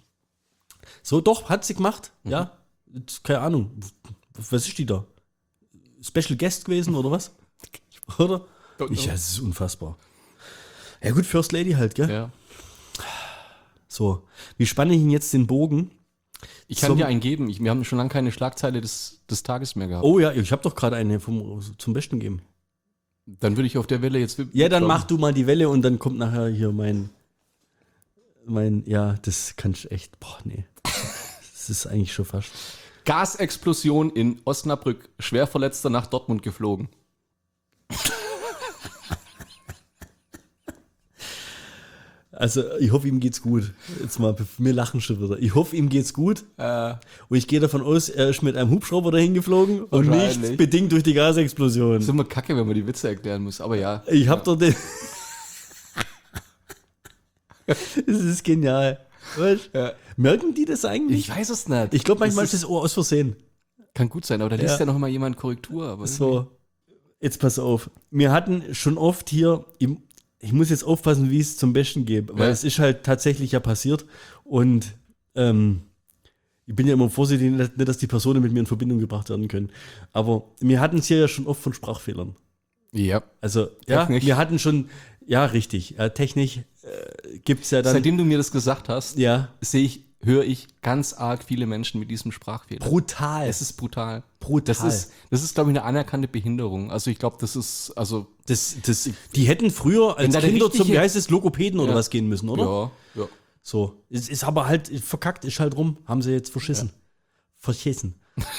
So, doch, hat sie gemacht. Ja, jetzt, keine Ahnung. Was ist die da? Special Guest gewesen oder was? Oder? Ja, das ist unfassbar. Ja gut, First Lady halt, gell? Ja. So, wie spanne ich Ihnen jetzt den Bogen? Ich kann Zum- dir einen geben. Wir haben schon lange keine Schlagzeile des Tages mehr gehabt. Oh ja, ich habe doch gerade eine zum Besten gegeben. Dann würde ich auf der Welle jetzt... Ja, dann mach du mal die Welle und dann kommt nachher hier mein, ja, das kannst du echt, boah, nee. Das ist eigentlich schon fast. Gasexplosion in Osnabrück. Schwerverletzter nach Dortmund geflogen. Also, ich hoffe, ihm geht's gut. Jetzt mal, wir lachen schon wieder. Ich hoffe, ihm geht's gut. Und ich gehe davon aus, er ist mit einem Hubschrauber dahin geflogen und Wahrscheinlich. nicht bedingt durch die Gasexplosion. ist immer kacke, wenn man die Witze erklären muss, aber ja. Ich hab doch den. Das ist genial. Weißt? Ja. Merken die das eigentlich? Ich weiß es nicht. Ich glaube, manchmal Das ist das Ohr aus Versehen. kann gut sein, aber da liest Ja. ja noch mal jemand Korrektur. Aber So, jetzt pass auf. Wir hatten schon oft hier, ich muss jetzt aufpassen, wie ich es zum Besten gebe, weil Ja. es ist halt tatsächlich ja passiert und ich bin ja immer vorsichtig, nicht, dass die Personen mit mir in Verbindung gebracht werden können. Aber wir hatten es hier ja schon oft von Sprachfehlern. ja. Also, ja, Technisch. wir hatten schon, ja, richtig, technisch gibt es ja dann, Seitdem du mir das gesagt hast, ja, höre ich ganz arg viele Menschen mit diesem Sprachfehler. brutal. Es ist brutal. Brutal. Das ist, glaube ich, eine anerkannte Behinderung. Also ich glaube, das ist, also, Die hätten früher als da der Kinder zum, richtige- wie heißt es, Logopäden oder Ja. was gehen müssen, oder? ja. So. Es ist aber halt verkackt, ist halt rum. Haben sie jetzt verschissen. Verschissen.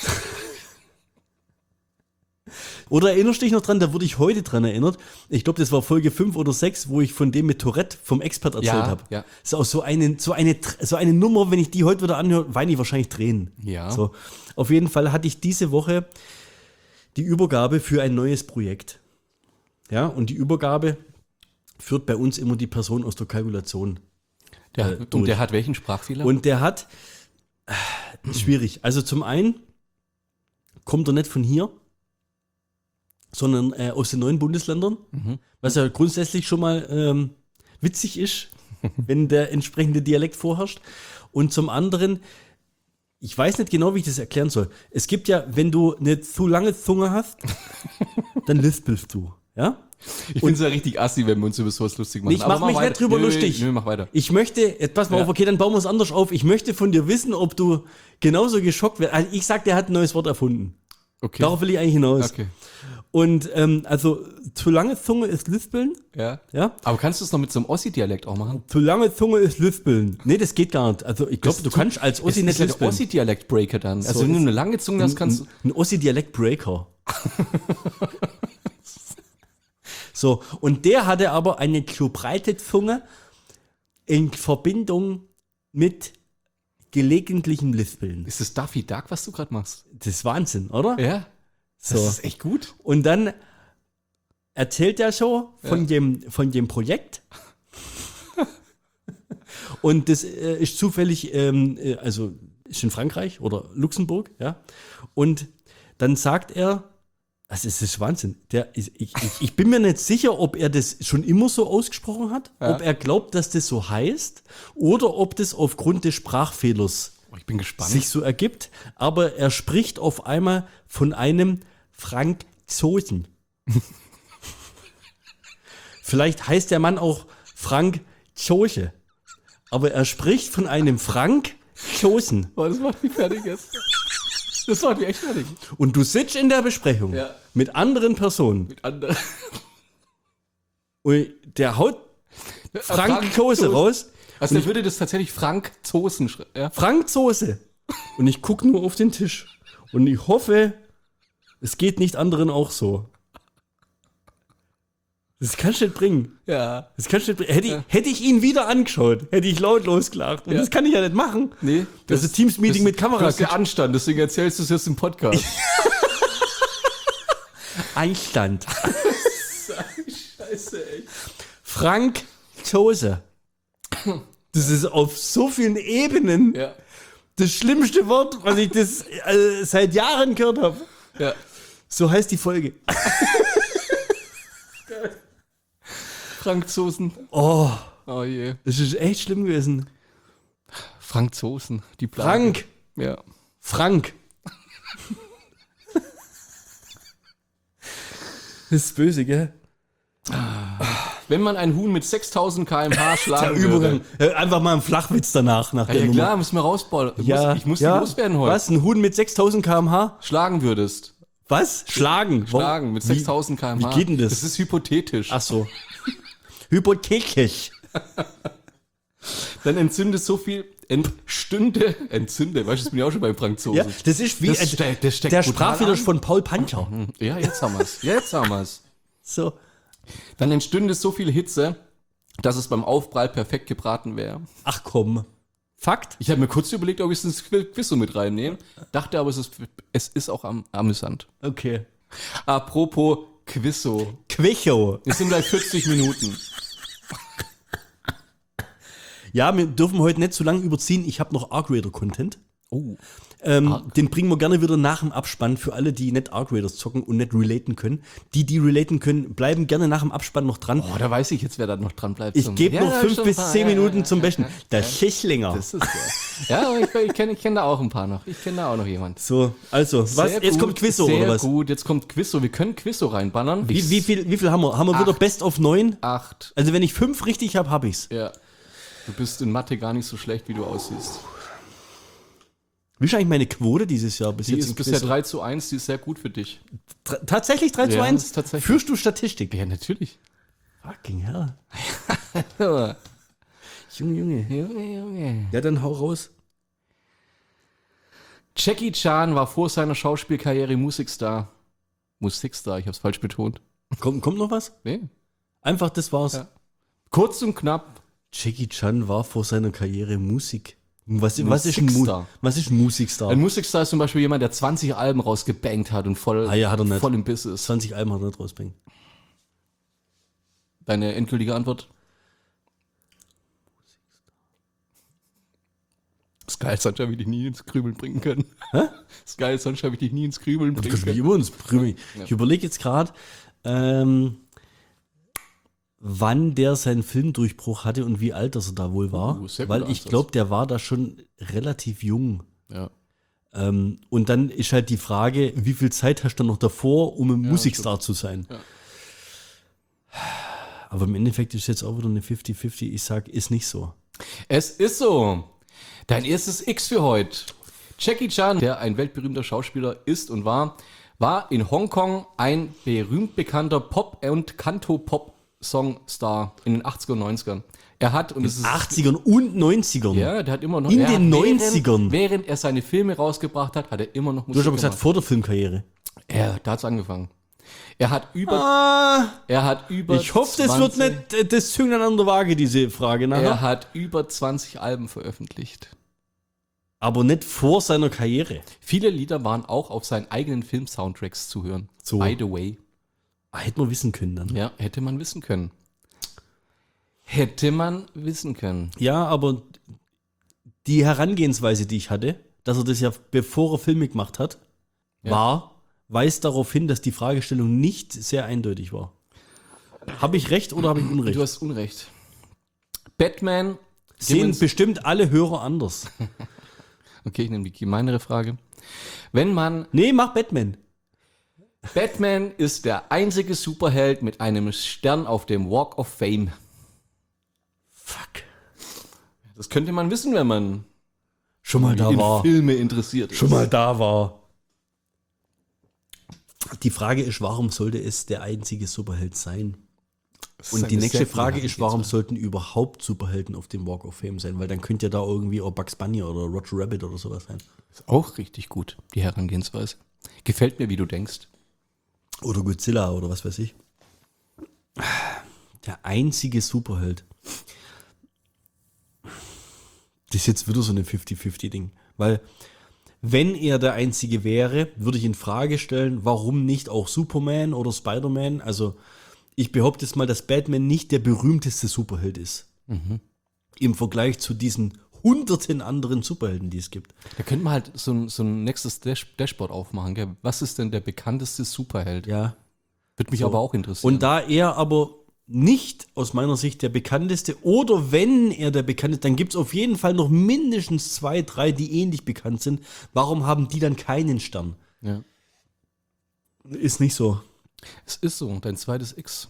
Oder erinnerst du dich noch dran, da wurde ich heute dran erinnert. Ich glaube, das war Folge 5 oder 6, wo ich von dem mit Tourette vom Expert erzählt Ja, habe. ja. Das ist auch so eine Nummer, wenn ich die heute wieder anhöre, weine ich wahrscheinlich Tränen. Ja. So. Auf jeden Fall hatte ich diese Woche die Übergabe für ein neues Projekt. Ja, und die Übergabe führt bei uns immer die Person aus der Kalkulation. Und der hat welchen Sprachfehler? Und der hat, schwierig, also zum einen kommt er nicht von hier, sondern aus den neuen Bundesländern, was ja grundsätzlich schon mal witzig ist, wenn der entsprechende Dialekt vorherrscht. Und zum anderen, ich weiß nicht genau, wie ich das erklären soll. Es gibt ja, wenn du eine zu lange Zunge hast, dann lispelst du, ja? Ich finde es ja richtig assi, wenn wir uns über sowas lustig machen. Ich mach mich nicht drüber lustig. Nö, mach weiter. Ich möchte, jetzt pass mal auf, okay, dann bauen wir es anders auf. Ich möchte von dir wissen, ob du genauso geschockt wirst. Also ich sag, der hat ein neues Wort erfunden. Okay. Darauf will ich eigentlich hinaus. Okay. Und also zu lange Zunge ist Lispeln. Ja. Ja. Aber kannst du es noch mit so einem Ossi-Dialekt auch machen? Zu lange Zunge ist Lispeln. Nee, das geht gar nicht. Also ich glaube, du kannst als Ossi nicht ist ein lispeln. Ossi-Dialekt-Breaker dann. So Also wenn du ist- eine lange Zunge hast, kannst du... Ein Ossi-Dialekt-Breaker. So, und der hatte aber eine zu breite Zunge in Verbindung mit gelegentlichem Lispeln. Ist das Daffy Duck, was du gerade machst? Das ist Wahnsinn, oder? Ja. So. Das ist echt gut. Und dann erzählt er so von dem Projekt. Und das ist zufällig, also ist in Frankreich oder Luxemburg, ja. Und dann sagt er, also es ist Wahnsinn. Ich bin mir nicht sicher, ob er das schon immer so ausgesprochen hat, ob er glaubt, dass das so heißt, oder ob das aufgrund des Sprachfehlers Ich bin gespannt. sich so ergibt. Aber er spricht auf einmal von einem Franzosen. Vielleicht heißt der Mann auch Frank Zoche. Aber er spricht von einem Frank Zosen. Oh, das macht mich fertig jetzt. Das macht mich echt fertig. Und du sitzt in der Besprechung Ja. mit anderen Personen Mit anderen. und der haut Frank Zose Zosen. raus. Also der würde das tatsächlich Frank Zosen schreiben. Ja? Frank Zose. Und ich gucke nur auf den Tisch. Und ich hoffe, es geht nicht anderen auch so. Das kannst du nicht bringen. Ja. Das kannst du nicht bringen. Hätte ich ihn wieder angeschaut, hätte ich laut losgelacht. Und Ja. das kann ich ja nicht machen. Nee. Das ist Teams-Meeting mit Kamera. Du hast ja Anstand, deswegen erzählst du es jetzt im Podcast. Einstand. Scheiße, ey. Frank Zose. Das ist auf so vielen Ebenen Ja. das schlimmste Wort, was ich das seit Jahren gehört habe. Ja. So heißt die Folge. Frank Zosen. Oh, Oh je. das ist echt schlimm gewesen. Frank Zosen. Die Plage. Frank. Ja. Frank. Das ist böse, gell? Wenn man ein Huhn mit 6000 km/h Der schlagen Übergang. würde. Einfach mal ein Flachwitz danach nach der Ja, Nummer. klar, müssen wir rausbauen. Ich muss die ja. loswerden heute. Was? Ein Huhn mit 6000 km/h? Schlagen würdest. Was? Schlagen? Schlagen mit 6000 km/h. Wie geht denn das? Das ist hypothetisch. Ach so. Hypothetisch. Dann entzünde so viel, entzünde, weißt du, das bin ich auch schon beim Franzosen. Ja, das ist wie Das steckt- das steckt der brutal Sprachfehler an. von Paul Pancher. Ja, jetzt haben wir's. Jetzt haben wir's. So. Dann entstünde so viel Hitze, dass es beim Aufprall perfekt gebraten wäre. Ach komm. Fakt? Ich habe mir kurz überlegt, ob ich es ins Quiz so mit reinnehme. Dachte aber, es ist auch amüsant. Okay. Apropos Quizzo. Quecho. Es sind gleich 40 Minuten. Ja, wir dürfen heute nicht zu lange überziehen. Ich habe noch Arc Raider Content. Oh. Den bringen wir gerne wieder nach dem Abspann für alle, die nicht Arc Raiders zocken und nicht relaten können. Die relaten können, bleiben gerne nach dem Abspann noch dran. Oh, da weiß ich jetzt, wer da noch dran bleibt. Ich gebe noch 5 bis 10 Minuten zum Besten. Der Schächlinger. Das ist der. Ja, aber ich kenn da auch ein paar noch. Ich kenne da auch noch jemanden. So, also, was? Sehr Jetzt gut, kommt Quizzo, sehr oder was? gut, jetzt kommt Quizzo. Wir können Quizzo reinbannern. Wie viel haben wir? Haben wir wieder 8. Best of 9? 8. Also, wenn ich 5 richtig habe, habe ich's. Ja. Du bist in Mathe gar nicht so schlecht, wie du aussiehst. Wie ist eigentlich meine Quote dieses Jahr bis Die jetzt? ist im bisher Quiz? 3:1, die ist sehr gut für dich. Tatsächlich 3 zu Ja, 1? das ist tatsächlich. Führst du Statistik? Ja, natürlich. Fucking hell. Junge, Junge. Junge. Ja, dann hau raus. Jackie Chan war vor seiner Schauspielkarriere Musikstar. Musikstar, ich hab's falsch betont. Kommt noch was? Nee. Einfach, das war's. Ja. Kurz und knapp. Jackie Chan war vor seiner Karriere Musik. Was ist ein Musikstar. was ist ein Musikstar? Ein Musikstar ist zum Beispiel jemand, der 20 Alben rausgebankt hat und voll, Ah ja, hat er nicht. voll im Biss ist. 20 Alben hat er nicht rausbringen. Deine endgültige Antwort? Sky Sunshine habe ich dich nie ins Grübeln bringen können. Sky Sunshine habe ich dich nie ins Grübeln Du bringen kannst mich können. immer ins Prügeln. Ja. Ich überlege jetzt gerade, wann der seinen Filmdurchbruch hatte und wie alt das er da wohl war. Sehr Weil guter ich Ansatz. glaube, der war da schon relativ jung. Ja. Und dann ist halt die Frage, wie viel Zeit hast du noch davor, um ein Musikstar zu sein? Ja. Aber im Endeffekt ist jetzt auch wieder eine 50-50. Ich sag, ist nicht so. Es ist so. Dein erstes X für heute. Jackie Chan, der ein weltberühmter Schauspieler ist und war in Hongkong ein berühmt bekannter Pop- und Canto-Pop-Songstar in den 80er und 90ern. Er hat, und es ist 80ern und 90ern. ja, der hat immer noch In er den hat 90ern. Während er seine Filme rausgebracht hat, hat er immer noch Du hast aber gesagt, gemacht. vor der Filmkarriere. Da hat's angefangen. Er hat über Ich hoffe, das wird nicht das Zünglein an der Waage, diese Frage nachher. Er hat über 20 Alben veröffentlicht. Aber nicht vor seiner Karriere. Viele Lieder waren auch auf seinen eigenen Film-Soundtracks zu hören. So. By the way. Hätte man wissen können dann. Ja, hätte man wissen können. Hätte man wissen können. Ja, aber die Herangehensweise, die ich hatte, dass er das ja bevor er Filme gemacht hat, weist darauf hin, dass die Fragestellung nicht sehr eindeutig war. Habe ich recht oder habe ich Unrecht? Du hast Unrecht. Batman Sehen bestimmt alle Hörer anders. Okay, ich nehme die gemeinere Frage. Wenn man Nee, mach Batman. Batman ist der einzige Superheld mit einem Stern auf dem Walk of Fame. Fuck. Das könnte man wissen, wenn man Schon mal da in war. Filme interessiert ist. Schon mal da war. Die Frage ist, warum sollte es der einzige Superheld sein? Das ist Und die eine nächste sehr Frage gute ist, warum Herangehensweise. sollten überhaupt Superhelden auf dem Walk of Fame sein? Weil dann könnte ja da irgendwie auch Bugs Bunny oder Roger Rabbit oder sowas sein. Ist auch richtig gut, die Herangehensweise. Gefällt mir, wie du denkst. Oder Godzilla oder was weiß ich. Der einzige Superheld. Das ist jetzt wieder so ein 50-50-Ding. Weil, wenn er der Einzige wäre, würde ich in Frage stellen, warum nicht auch Superman oder Spider-Man? Also, ich behaupte jetzt mal, dass Batman nicht der berühmteste Superheld ist. Im Vergleich zu diesen hunderten anderen Superhelden, die es gibt. Da könnte man halt so ein nächstes Dashboard aufmachen. Gell? Was ist denn der bekannteste Superheld? Ja. Würde mich So. aber auch interessieren. Und da er aber nicht aus meiner Sicht der bekannteste oder wenn er der bekannteste, dann gibt es auf jeden Fall noch mindestens 2, 3, die ähnlich bekannt sind. Warum haben die dann keinen Stern? ja. Ist nicht so. Es ist so, dein zweites X.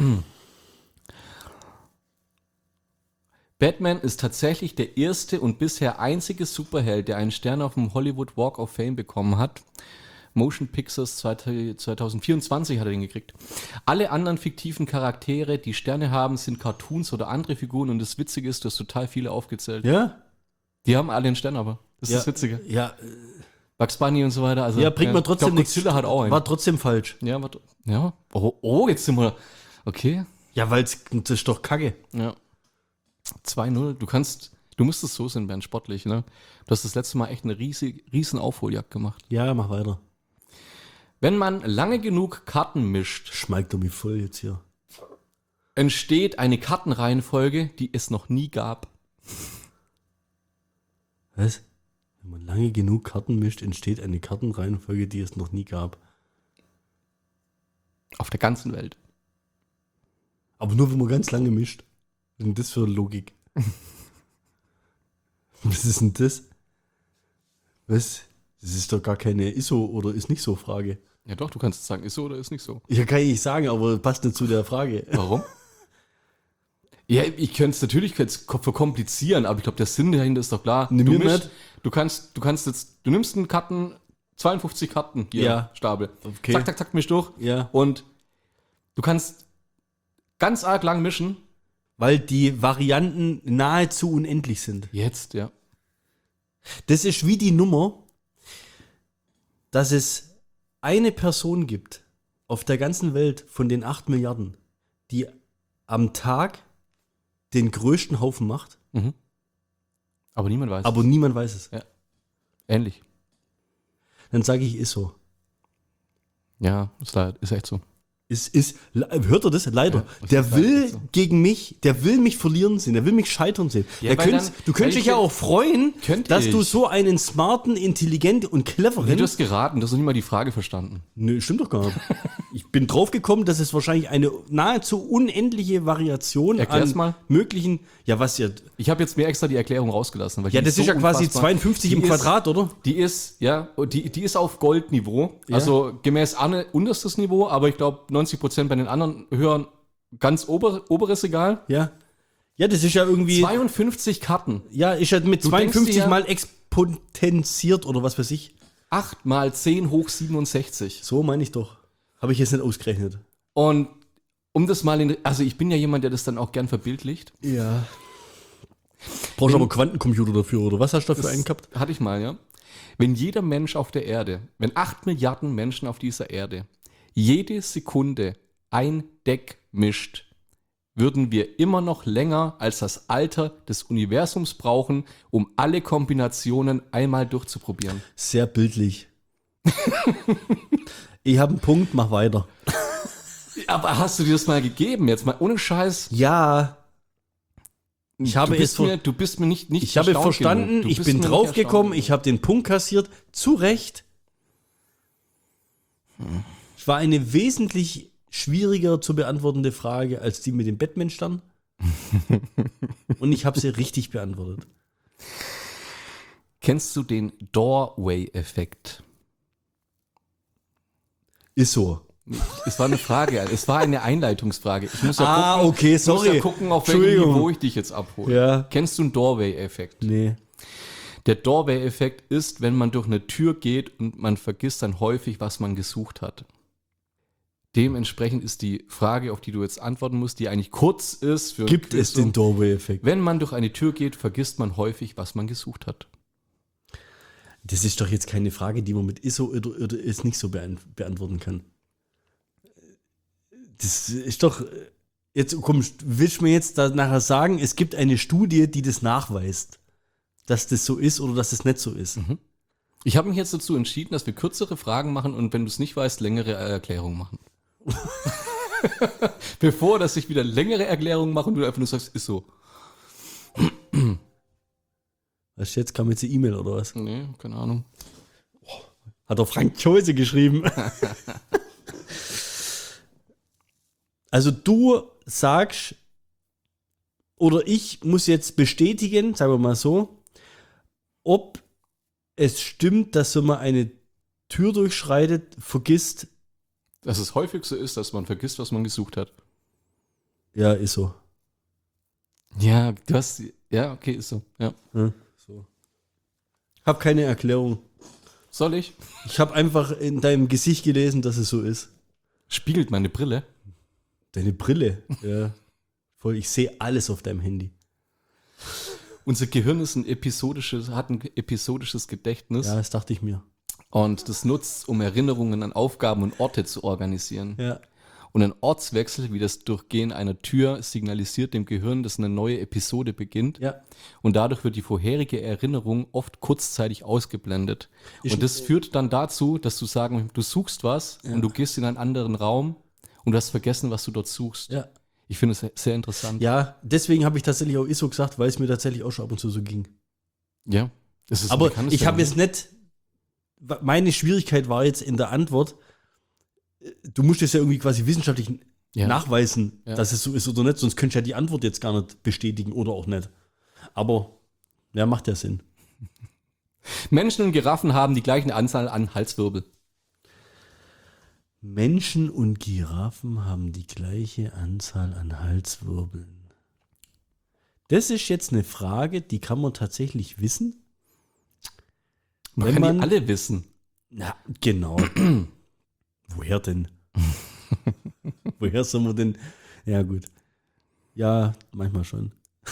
Batman ist tatsächlich der erste und bisher einzige Superheld, der einen Stern auf dem Hollywood Walk of Fame bekommen hat. Motion Pictures 2024 hat er den gekriegt. Alle anderen fiktiven Charaktere, die Sterne haben, sind Cartoons oder andere Figuren und das Witzige ist, du hast total viele aufgezählt. Ja? Die haben alle einen Stern, aber das ist das Witzige. Ja, Bugs Bunny und so weiter. Also, ja bringt man trotzdem ich glaub, nichts. Godzilla hat auch einen. War trotzdem falsch. Ja, warte. Ja. Oh, jetzt sind wir. Okay. Ja, weil das ist doch Kacke. Ja. 2-0. Du musstest so sein, Bernd, sportlich, ne? Du hast das letzte Mal echt eine riesen Aufholjagd gemacht. Ja, mach weiter. Wenn man lange genug Karten mischt, Schmeigt doch mich voll jetzt hier. entsteht eine Kartenreihenfolge, die es noch nie gab. Was? Wenn man lange genug Karten mischt, entsteht eine Kartenreihenfolge, die es noch nie gab. Auf der ganzen Welt. Aber nur, wenn man ganz lange mischt. Was ist denn das für eine Logik? Was ist denn das? Was? Das ist doch gar keine ISO oder ist nicht so Frage. Ja doch, du kannst jetzt sagen, ist so oder ist nicht so. Ja, kann ich nicht sagen, aber passt nicht zu der Frage. Warum? Ja, ich könnte es natürlich verkomplizieren, aber ich glaube, der Sinn dahinter ist doch klar. Nimm mir nicht. Du nimmst einen Karten, 52 Karten hier, Ja. Stapel. Okay. Zack, zack, zack, misch durch. Ja. Und du kannst ganz arg lang mischen. Weil die Varianten nahezu unendlich sind. Jetzt, ja. Das ist wie die Nummer, dass es eine Person gibt auf der ganzen Welt von den 8 Milliarden, die am Tag den größten Haufen macht, Aber niemand weiß. aber niemand weiß es. Ähnlich. Dann sage ich, ist so. Ja, ist echt so. Hört ihr das? Leider. Ja, der das ist will leider so. gegen mich, der will mich verlieren sehen, der will mich scheitern sehen. Ja, weil dann- Du weil könntest ich dich ja bin- auch freuen, Könnte dass du ich. so einen smarten, intelligenten und Nee, cleveren... du hast geraten, du hast noch nicht mal die Frage verstanden. Nö, stimmt doch gar nicht. Ich bin drauf gekommen, dass es wahrscheinlich eine nahezu unendliche Variation Erklär's an mal. möglichen... Ja, was ja... Ich habe jetzt mir extra die Erklärung rausgelassen. Weil Ja, die das ist so ja quasi unfassbar- 52 im die ist- Quadrat, oder? Die ist, ja, die ist auf Goldniveau. Also gemäß Anne unterstes Niveau, aber ich glaube 90% bei den anderen Hörern ganz oberes Regal. Ja. Ja, das ist ja irgendwie... 52 Karten. Ja, ist ja mit Du denkst 52 dir ja- mal exponentiert oder was weiß ich. 8 mal 10 hoch 67. So meine ich doch. Habe ich jetzt nicht ausgerechnet. Und um das mal also ich bin ja jemand, der das dann auch gern verbildlicht. Ja. Brauchst du aber einen Quantencomputer dafür, oder was hast du dafür einen gehabt? Hatte ich mal, ja. Wenn jeder Mensch auf der Erde, wenn 8 Milliarden Menschen auf dieser Erde jede Sekunde ein Deck mischt, würden wir immer noch länger als das Alter des Universums brauchen, um alle Kombinationen einmal durchzuprobieren. Sehr bildlich. Ich habe einen Punkt, mach weiter. Aber hast du dir das mal gegeben? Jetzt mal ohne Scheiß. Ja. Ich habe Du bist mir nicht ich habe erstaunt verstanden, genug. Du ich bist bin mir nicht draufgekommen, erstaunt ich habe den Punkt kassiert. Zu Recht. Es war eine wesentlich schwieriger zu beantwortende Frage als die mit dem Batman-Stern. Und ich habe sie richtig beantwortet. Kennst du den Doorway-Effekt? Ist so. Es war eine Frage, es war eine Einleitungsfrage. Ich muss ja gucken, okay, ich muss ja gucken, auf welchem Entschuldigung. Niveau ich dich jetzt abhole. Ja. Kennst du einen Doorway-Effekt? Nee. Der Doorway-Effekt ist, wenn man durch eine Tür geht und man vergisst dann häufig, was man gesucht hat. Dementsprechend ist die Frage, auf die du jetzt antworten musst, die eigentlich kurz ist. Für Gibt Quiz es den und- Doorway-Effekt? Wenn man durch eine Tür geht, vergisst man häufig, was man gesucht hat. Das ist doch jetzt keine Frage, die man mit ISO oder ist nicht so beantworten kann. Das ist doch. Jetzt komm, willst du mir jetzt da nachher sagen, es gibt eine Studie, die das nachweist, dass das so ist oder dass das nicht so ist? Ich habe mich jetzt dazu entschieden, dass wir kürzere Fragen machen und wenn du es nicht weißt, längere Erklärungen machen. Bevor, dass ich wieder längere Erklärungen mache und du einfach nur sagst, ist so. Was jetzt kam jetzt die E-Mail oder was? Nee, keine Ahnung. Hat doch Frank Schose geschrieben. Also du sagst, oder ich muss jetzt bestätigen, sagen wir mal so, ob es stimmt, dass wenn man eine Tür durchschreitet, vergisst, Dass es häufig so ist, dass man vergisst, was man gesucht hat. ja, ist so. Ja, du hast, ja, okay, ist so. Ja. Ja, so. Hab keine Erklärung. Soll ich? Ich habe einfach in deinem Gesicht gelesen, dass es so ist. Spiegelt meine Brille. Deine Brille, ja. Voll, ich sehe alles auf deinem Handy. Unser Gehirn ist hat ein episodisches Gedächtnis Ja, das dachte ich mir. und das nutzt, um Erinnerungen an Aufgaben und Orte zu organisieren. Ja. Und ein Ortswechsel, wie das Durchgehen einer Tür, signalisiert dem Gehirn, dass eine neue Episode beginnt. Ja. Und dadurch wird die vorherige Erinnerung oft kurzzeitig ausgeblendet. Und das führt dann dazu, dass du suchst was und du gehst in einen anderen Raum und du hast vergessen, was du dort suchst. Ja. Ich finde es sehr interessant. Ja, deswegen habe ich tatsächlich auch ISO gesagt, weil es mir tatsächlich auch schon ab und zu so ging. Ja. Das ist ein Aber bekanntes ich habe Phänomen. jetzt nicht, meine Schwierigkeit war jetzt in der Antwort, du musst es ja irgendwie quasi wissenschaftlich Ja. nachweisen, Ja. dass es so ist oder nicht, sonst könntest du ja die Antwort jetzt gar nicht bestätigen oder auch nicht. Aber, ja, macht ja Sinn. Menschen und Giraffen haben die gleiche Anzahl an Halswirbel. Menschen und Giraffen haben die gleiche Anzahl an Halswirbeln. Das ist jetzt eine Frage, die kann man tatsächlich wissen. Man Wenn kann man- die alle wissen. Na, genau. Woher denn? Woher soll man denn? Ja, gut. Ja, manchmal schon.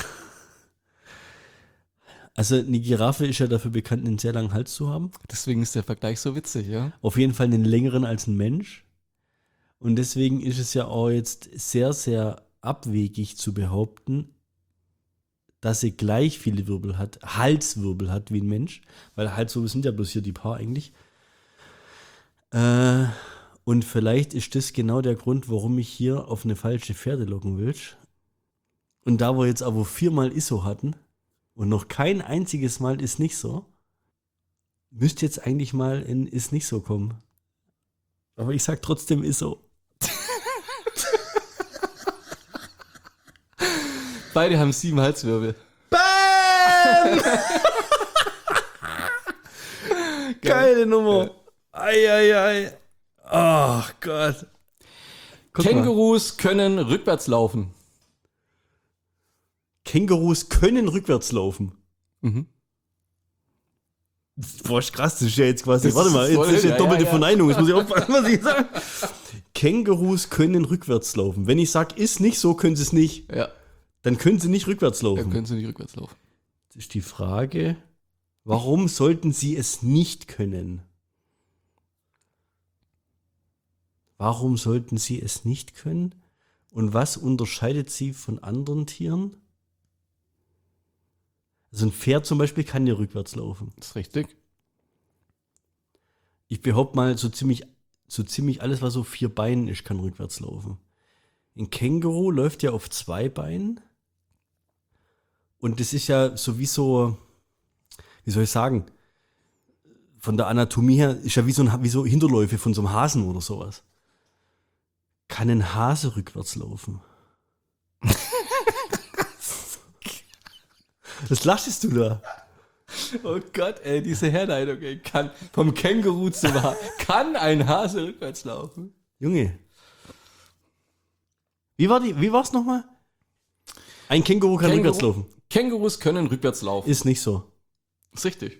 Also eine Giraffe ist ja dafür bekannt, einen sehr langen Hals zu haben. Deswegen ist der Vergleich so witzig, ja? Auf jeden Fall einen längeren als ein Mensch. Und deswegen ist es ja auch jetzt sehr, sehr abwegig zu behaupten, dass sie gleich viele Wirbel hat, Halswirbel hat wie ein Mensch. Weil Halswirbel sind ja bloß hier die paar eigentlich. Und vielleicht ist das genau der Grund, warum ich hier auf eine falsche Fährte locken will. Und da wir jetzt aber 4-mal ISO hatten und noch kein einziges Mal ist nicht so, müsste jetzt eigentlich mal in ist nicht so kommen. Aber ich sag trotzdem ISO. Beide haben 7 Halswirbel. Bam! Geile Nummer. Ei. Ach Gott. Guck mal. Kängurus können rückwärts laufen. Kängurus können rückwärts laufen. Mhm. Boah, ist krass, das ist ja jetzt quasi, Das warte ist mal, voll, jetzt ist ja ja, doppelte ja. Verneinung, jetzt muss ich aufpassen, was ich sage. Kängurus können rückwärts laufen. Wenn ich sage, ist nicht so, können sie es nicht. Ja, Dann können sie nicht rückwärts dann laufen. können sie nicht rückwärts laufen. Das ist die Frage, warum sollten sie es nicht können? Warum sollten sie es nicht können? Und was unterscheidet sie von anderen Tieren? Also ein Pferd zum Beispiel kann ja rückwärts laufen. Das ist richtig. Ich behaupte mal, so ziemlich alles, was auf 4 Beinen ist, kann rückwärts laufen. Ein Känguru läuft ja auf 2 Beinen. Und das ist ja sowieso, wie soll ich sagen, von der Anatomie her ist ja wie so Hinterläufe von so einem Hasen oder sowas. Kann ein Hase rückwärts laufen? Was lachst du da? Oh Gott, ey, diese Herleitung, ey, kann vom Känguru zum Hase. Kann ein Hase rückwärts laufen? Junge. Wie war's nochmal? Ein Känguru kann rückwärts laufen. Kängurus können rückwärts laufen. Ist nicht so. Ist richtig.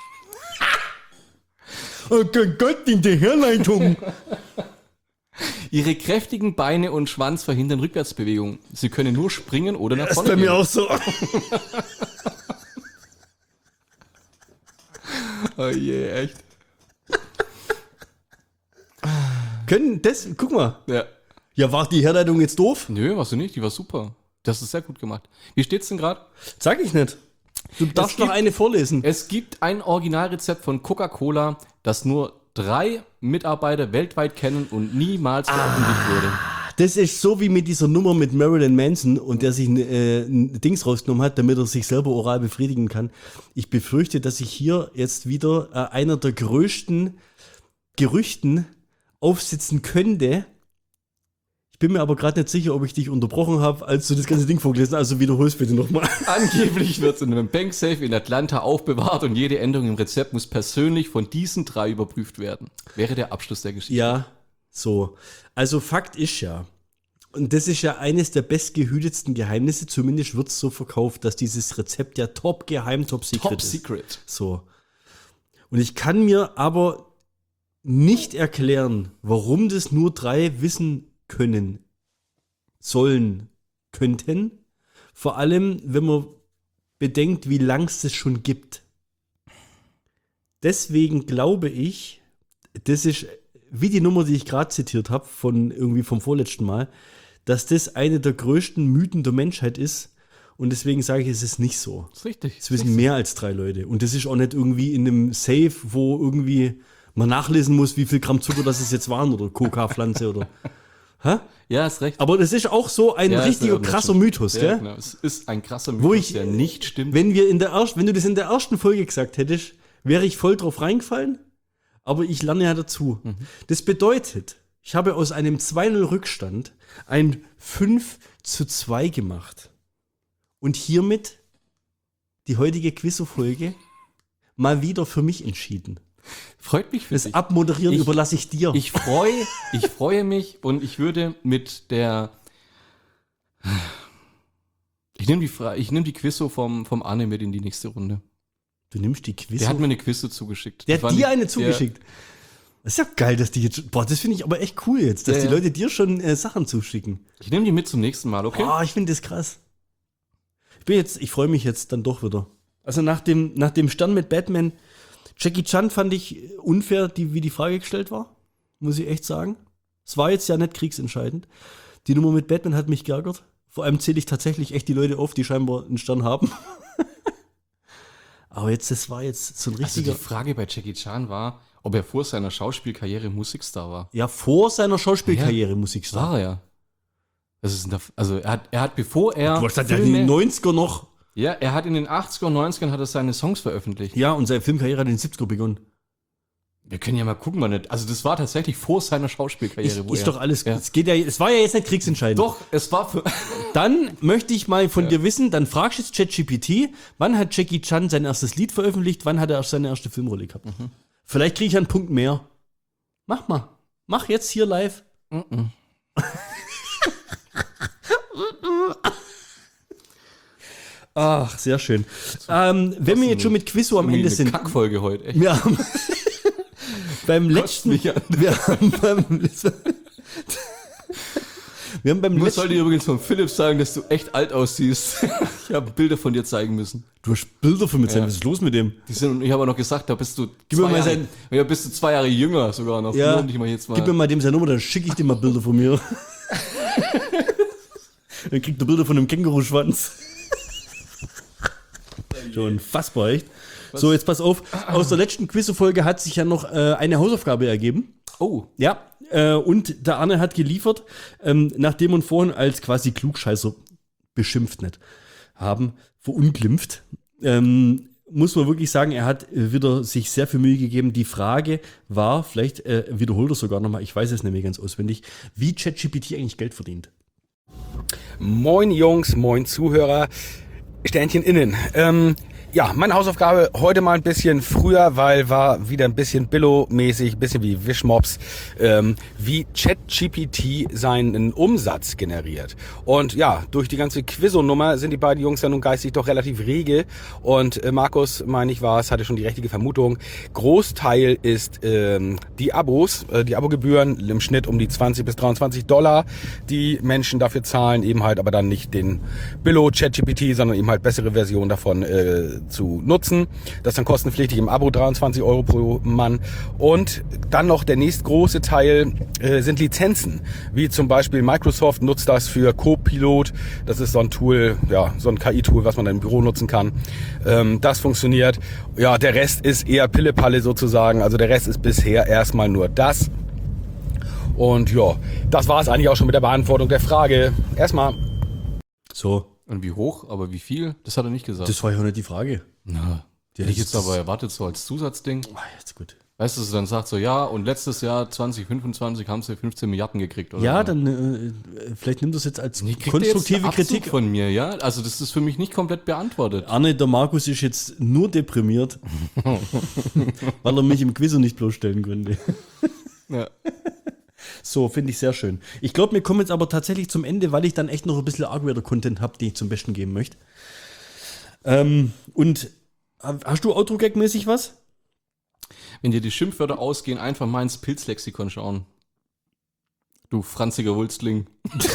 Oh Gott, in der Herleitung. Ihre kräftigen Beine und Schwanz verhindern Rückwärtsbewegungen. Sie können nur springen oder nach Das ist vorne bei gehen. mir auch so. Oh je, echt. Guck mal. Ja. Ja, war die Herleitung jetzt doof? Nö, warst du nicht, die war super. Das ist sehr gut gemacht. Wie steht's denn gerade? Sag ich nicht. Du darfst noch gibt- eine vorlesen. Es gibt ein Originalrezept von Coca-Cola, das nur 3 Mitarbeiter weltweit kennen und niemals veröffentlicht wurde. Das ist so wie mit dieser Nummer mit Marilyn Manson und der sich ein Dings rausgenommen hat, damit er sich selber oral befriedigen kann. Ich befürchte, dass ich hier jetzt wieder einer der größten Gerüchten aufsitzen könnte. Ich bin mir aber gerade nicht sicher, ob ich dich unterbrochen habe, als du das ganze Ding vorgelesen hast. Also wiederhol's bitte nochmal. Angeblich wird es in einem Banksafe in Atlanta aufbewahrt und jede Änderung im Rezept muss persönlich von diesen 3 überprüft werden. Wäre der Abschluss der Geschichte. Ja, so. Also Fakt ist ja, und das ist ja eines der bestgehütetsten Geheimnisse, zumindest wird es so verkauft, dass dieses Rezept ja top geheim, top secret Top ist. Secret. So. Und ich kann mir aber nicht erklären, warum das nur 3 wissen können, sollen, könnten. Vor allem, wenn man bedenkt, wie lang es das schon gibt. Deswegen glaube ich, das ist wie die Nummer, die ich gerade zitiert habe, vom vorletzten Mal, dass das eine der größten Mythen der Menschheit ist. Und deswegen sage ich, es ist nicht so. Das ist richtig. Es wissen mehr als 3 Leute. Und das ist auch nicht irgendwie in einem Safe, wo irgendwie man nachlesen muss, wie viel Gramm Zucker das es jetzt waren oder Coca-Pflanze oder. Hä? Ja, ist recht. Aber das ist auch so ein Ja, ist richtiger eine krasser Urban Mythos, Ja, gell? genau. Es ist ein krasser Wo Mythos, ich- der nicht stimmt. Wenn du das in der ersten Folge gesagt hättest, wäre ich voll drauf reingefallen. Aber ich lerne ja dazu. Das bedeutet, ich habe aus einem 2-0 Rückstand ein 5:2 gemacht. Und hiermit die heutige Quizzo-Folge mal wieder für mich entschieden. Freut mich für Das dich. Abmoderieren Ich- überlasse ich dir. Ich freue mich und ich würde mit der. Ich nehme die Quizzo vom Arne mit in die nächste Runde. Du nimmst die Quizzo. Der hat mir eine Quizzo zugeschickt. Der Die war hat dir nicht- eine zugeschickt. Das ist ja geil, dass die jetzt. Boah, das finde ich aber echt cool jetzt, dass Ja, die ja. Leute dir schon Sachen zuschicken. Ich nehme die mit zum nächsten Mal, okay? Boah, ich finde das krass. Ich freue mich jetzt dann doch wieder. Also nach dem Stern mit Batman, Jackie Chan fand ich unfair, wie die Frage gestellt war. Muss ich echt sagen. Es war jetzt ja nicht kriegsentscheidend. Die Nummer mit Batman hat mich geärgert. Vor allem zähle ich tatsächlich echt die Leute auf, die scheinbar einen Stern haben. Aber das war jetzt so ein Also die richtiger. Frage bei Jackie Chan war, ob er vor seiner Schauspielkarriere Musikstar war. Ja, vor seiner Schauspielkarriere Musikstar. War er ja. Also er hat bevor er. Du hast ja in den 90er noch. Ja, er hat in den 80er und 90ern hat er seine Songs veröffentlicht. Ja, und seine Filmkarriere hat in den 70er begonnen. Wir können ja mal gucken, also das war tatsächlich vor seiner Schauspielkarriere. Ist doch alles gut. Es war ja jetzt nicht kriegsentscheidend. Doch, es war für. Dann möchte ich mal von dir wissen, dann fragst du jetzt ChatGPT, wann hat Jackie Chan sein erstes Lied veröffentlicht, wann hat er seine erste Filmrolle gehabt? Vielleicht kriege ich einen Punkt mehr. Mach mal. Mach jetzt hier live. Ach, sehr schön. Wenn wir jetzt schon mit Quizzo am Ende sind. Kackfolge heute, echt. Wir haben beim letzten. Wir haben beim Ich letzten. sollte dir übrigens von Philipp sagen, dass du echt alt aussiehst. Ich habe Bilder von dir zeigen müssen. Du hast Bilder von mir gesehen. Ja. Was ist los mit dem? Ich habe auch noch gesagt, da bist du Gib mir mal sein- bist du 2 Jahre jünger sogar noch. Ja, Nur um dich mal jetzt mal. gib mir mal dem seine Nummer, dann schicke ich dir mal Bilder von mir. Dann kriegt er Bilder von einem Känguruschwanz. Schon unfassbar, echt. So, jetzt pass auf. Aus der letzten Quiz-Folge hat sich ja noch eine Hausaufgabe ergeben. Oh. Ja, und der Arne hat geliefert, nachdem wir ihn vorhin als quasi Klugscheißer beschimpft nicht haben, verunglimpft, muss man wirklich sagen, er hat wieder sich sehr viel Mühe gegeben. Die Frage war, vielleicht wiederholt er sogar nochmal, ich weiß es nämlich ganz auswendig, wie ChatGPT eigentlich Geld verdient. Moin Jungs, moin Zuhörer, Sternchen innen. Ja, meine Hausaufgabe heute mal ein bisschen früher, weil war wieder ein bisschen Billo-mäßig, ein bisschen wie Wischmops, wie ChatGPT seinen Umsatz generiert. Und ja, durch die ganze Quizzo-Nummer sind die beiden Jungs ja nun geistig doch relativ rege. Und Markus, meine ich war es, hatte schon die richtige Vermutung. Großteil ist die Abos, die Abogebühren im Schnitt um die 20 bis $23, die Menschen dafür zahlen, eben halt aber dann nicht den Billo-ChatGPT, sondern eben halt bessere Version davon zu nutzen. Das ist dann kostenpflichtig im Abo, 23 € pro Mann. Und dann noch der nächstgroße Teil sind Lizenzen, wie zum Beispiel Microsoft nutzt das für Copilot. Das ist so ein Tool, ja, so ein KI-Tool, was man dann im Büro nutzen kann. Das funktioniert. Ja, der Rest ist eher Pillepalle sozusagen. Also der Rest ist bisher erstmal nur das. Und ja, das war es eigentlich auch schon mit der Beantwortung der Frage. Erstmal. So, Und wie hoch, aber wie viel? Das hat er nicht gesagt. das war ja auch nicht die Frage. Na, die hätte ich jetzt aber erwartet, so als Zusatzding. Ah, jetzt gut. Weißt du, dass du dann sagt so, ja, und letztes Jahr 2025 haben sie 15 Milliarden gekriegt, oder? Ja, so. dann vielleicht nimm das jetzt als Nee, kriegt konstruktive der jetzt einen Abzug Kritik. von mir, ja? Also das ist für mich nicht komplett beantwortet. Arne, der Markus ist jetzt nur deprimiert, weil er mich im Quiz nicht bloßstellen konnte. Ja. So, finde ich sehr schön. Ich glaube, wir kommen jetzt aber tatsächlich zum Ende, weil ich dann echt noch ein bisschen Argweder-Content habe, den ich zum Besten geben möchte. Und hast du Outro-Gag-mäßig was? Wenn dir die Schimpfwörter ausgehen, einfach mal ins Pilzlexikon schauen. Du franziger Wulstling.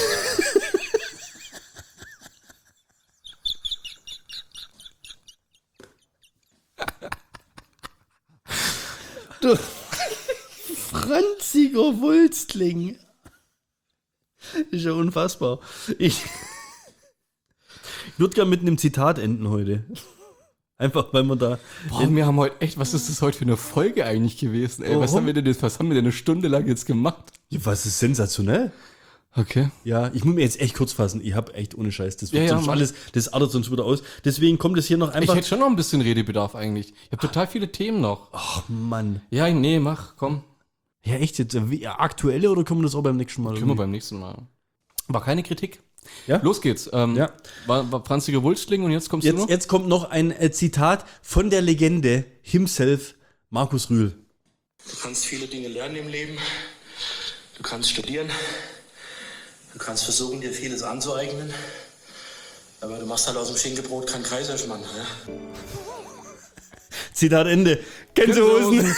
Du franziger Wulstling. Ist ja unfassbar. Ich würde gerne mit einem Zitat enden heute. Einfach, weil wir da... Boah, wir haben heute echt, was ist das heute für eine Folge eigentlich gewesen? Ey, was Warum? haben wir denn eine Stunde lang jetzt gemacht? Ja, was ist sensationell? Okay. Ja, ich muss mir jetzt echt kurz fassen. Ich habe echt ohne Scheiß. Das wird Ja, sonst mach. alles, das artet sonst wieder aus. Deswegen kommt es hier noch Ich einfach... hätte schon noch ein bisschen Redebedarf eigentlich. Ich habe total viele Themen noch. Ach, Mann. Ja, nee, mach, komm. Ja, echt jetzt? Aktuelle oder können wir das auch beim nächsten Mal? Können wir beim nächsten Mal. War keine Kritik. Ja? Los geht's. Ja. War franziger Wulstling und jetzt kommst du noch? Jetzt kommt noch ein Zitat von der Legende himself, Markus Rühl. Du kannst viele Dinge lernen im Leben. Du kannst studieren. Du kannst versuchen, dir vieles anzueignen. Aber du machst halt aus dem Schinkenbrot kein Kaiserschmarrn. Ja? Zitat Ende. Gänsehosen.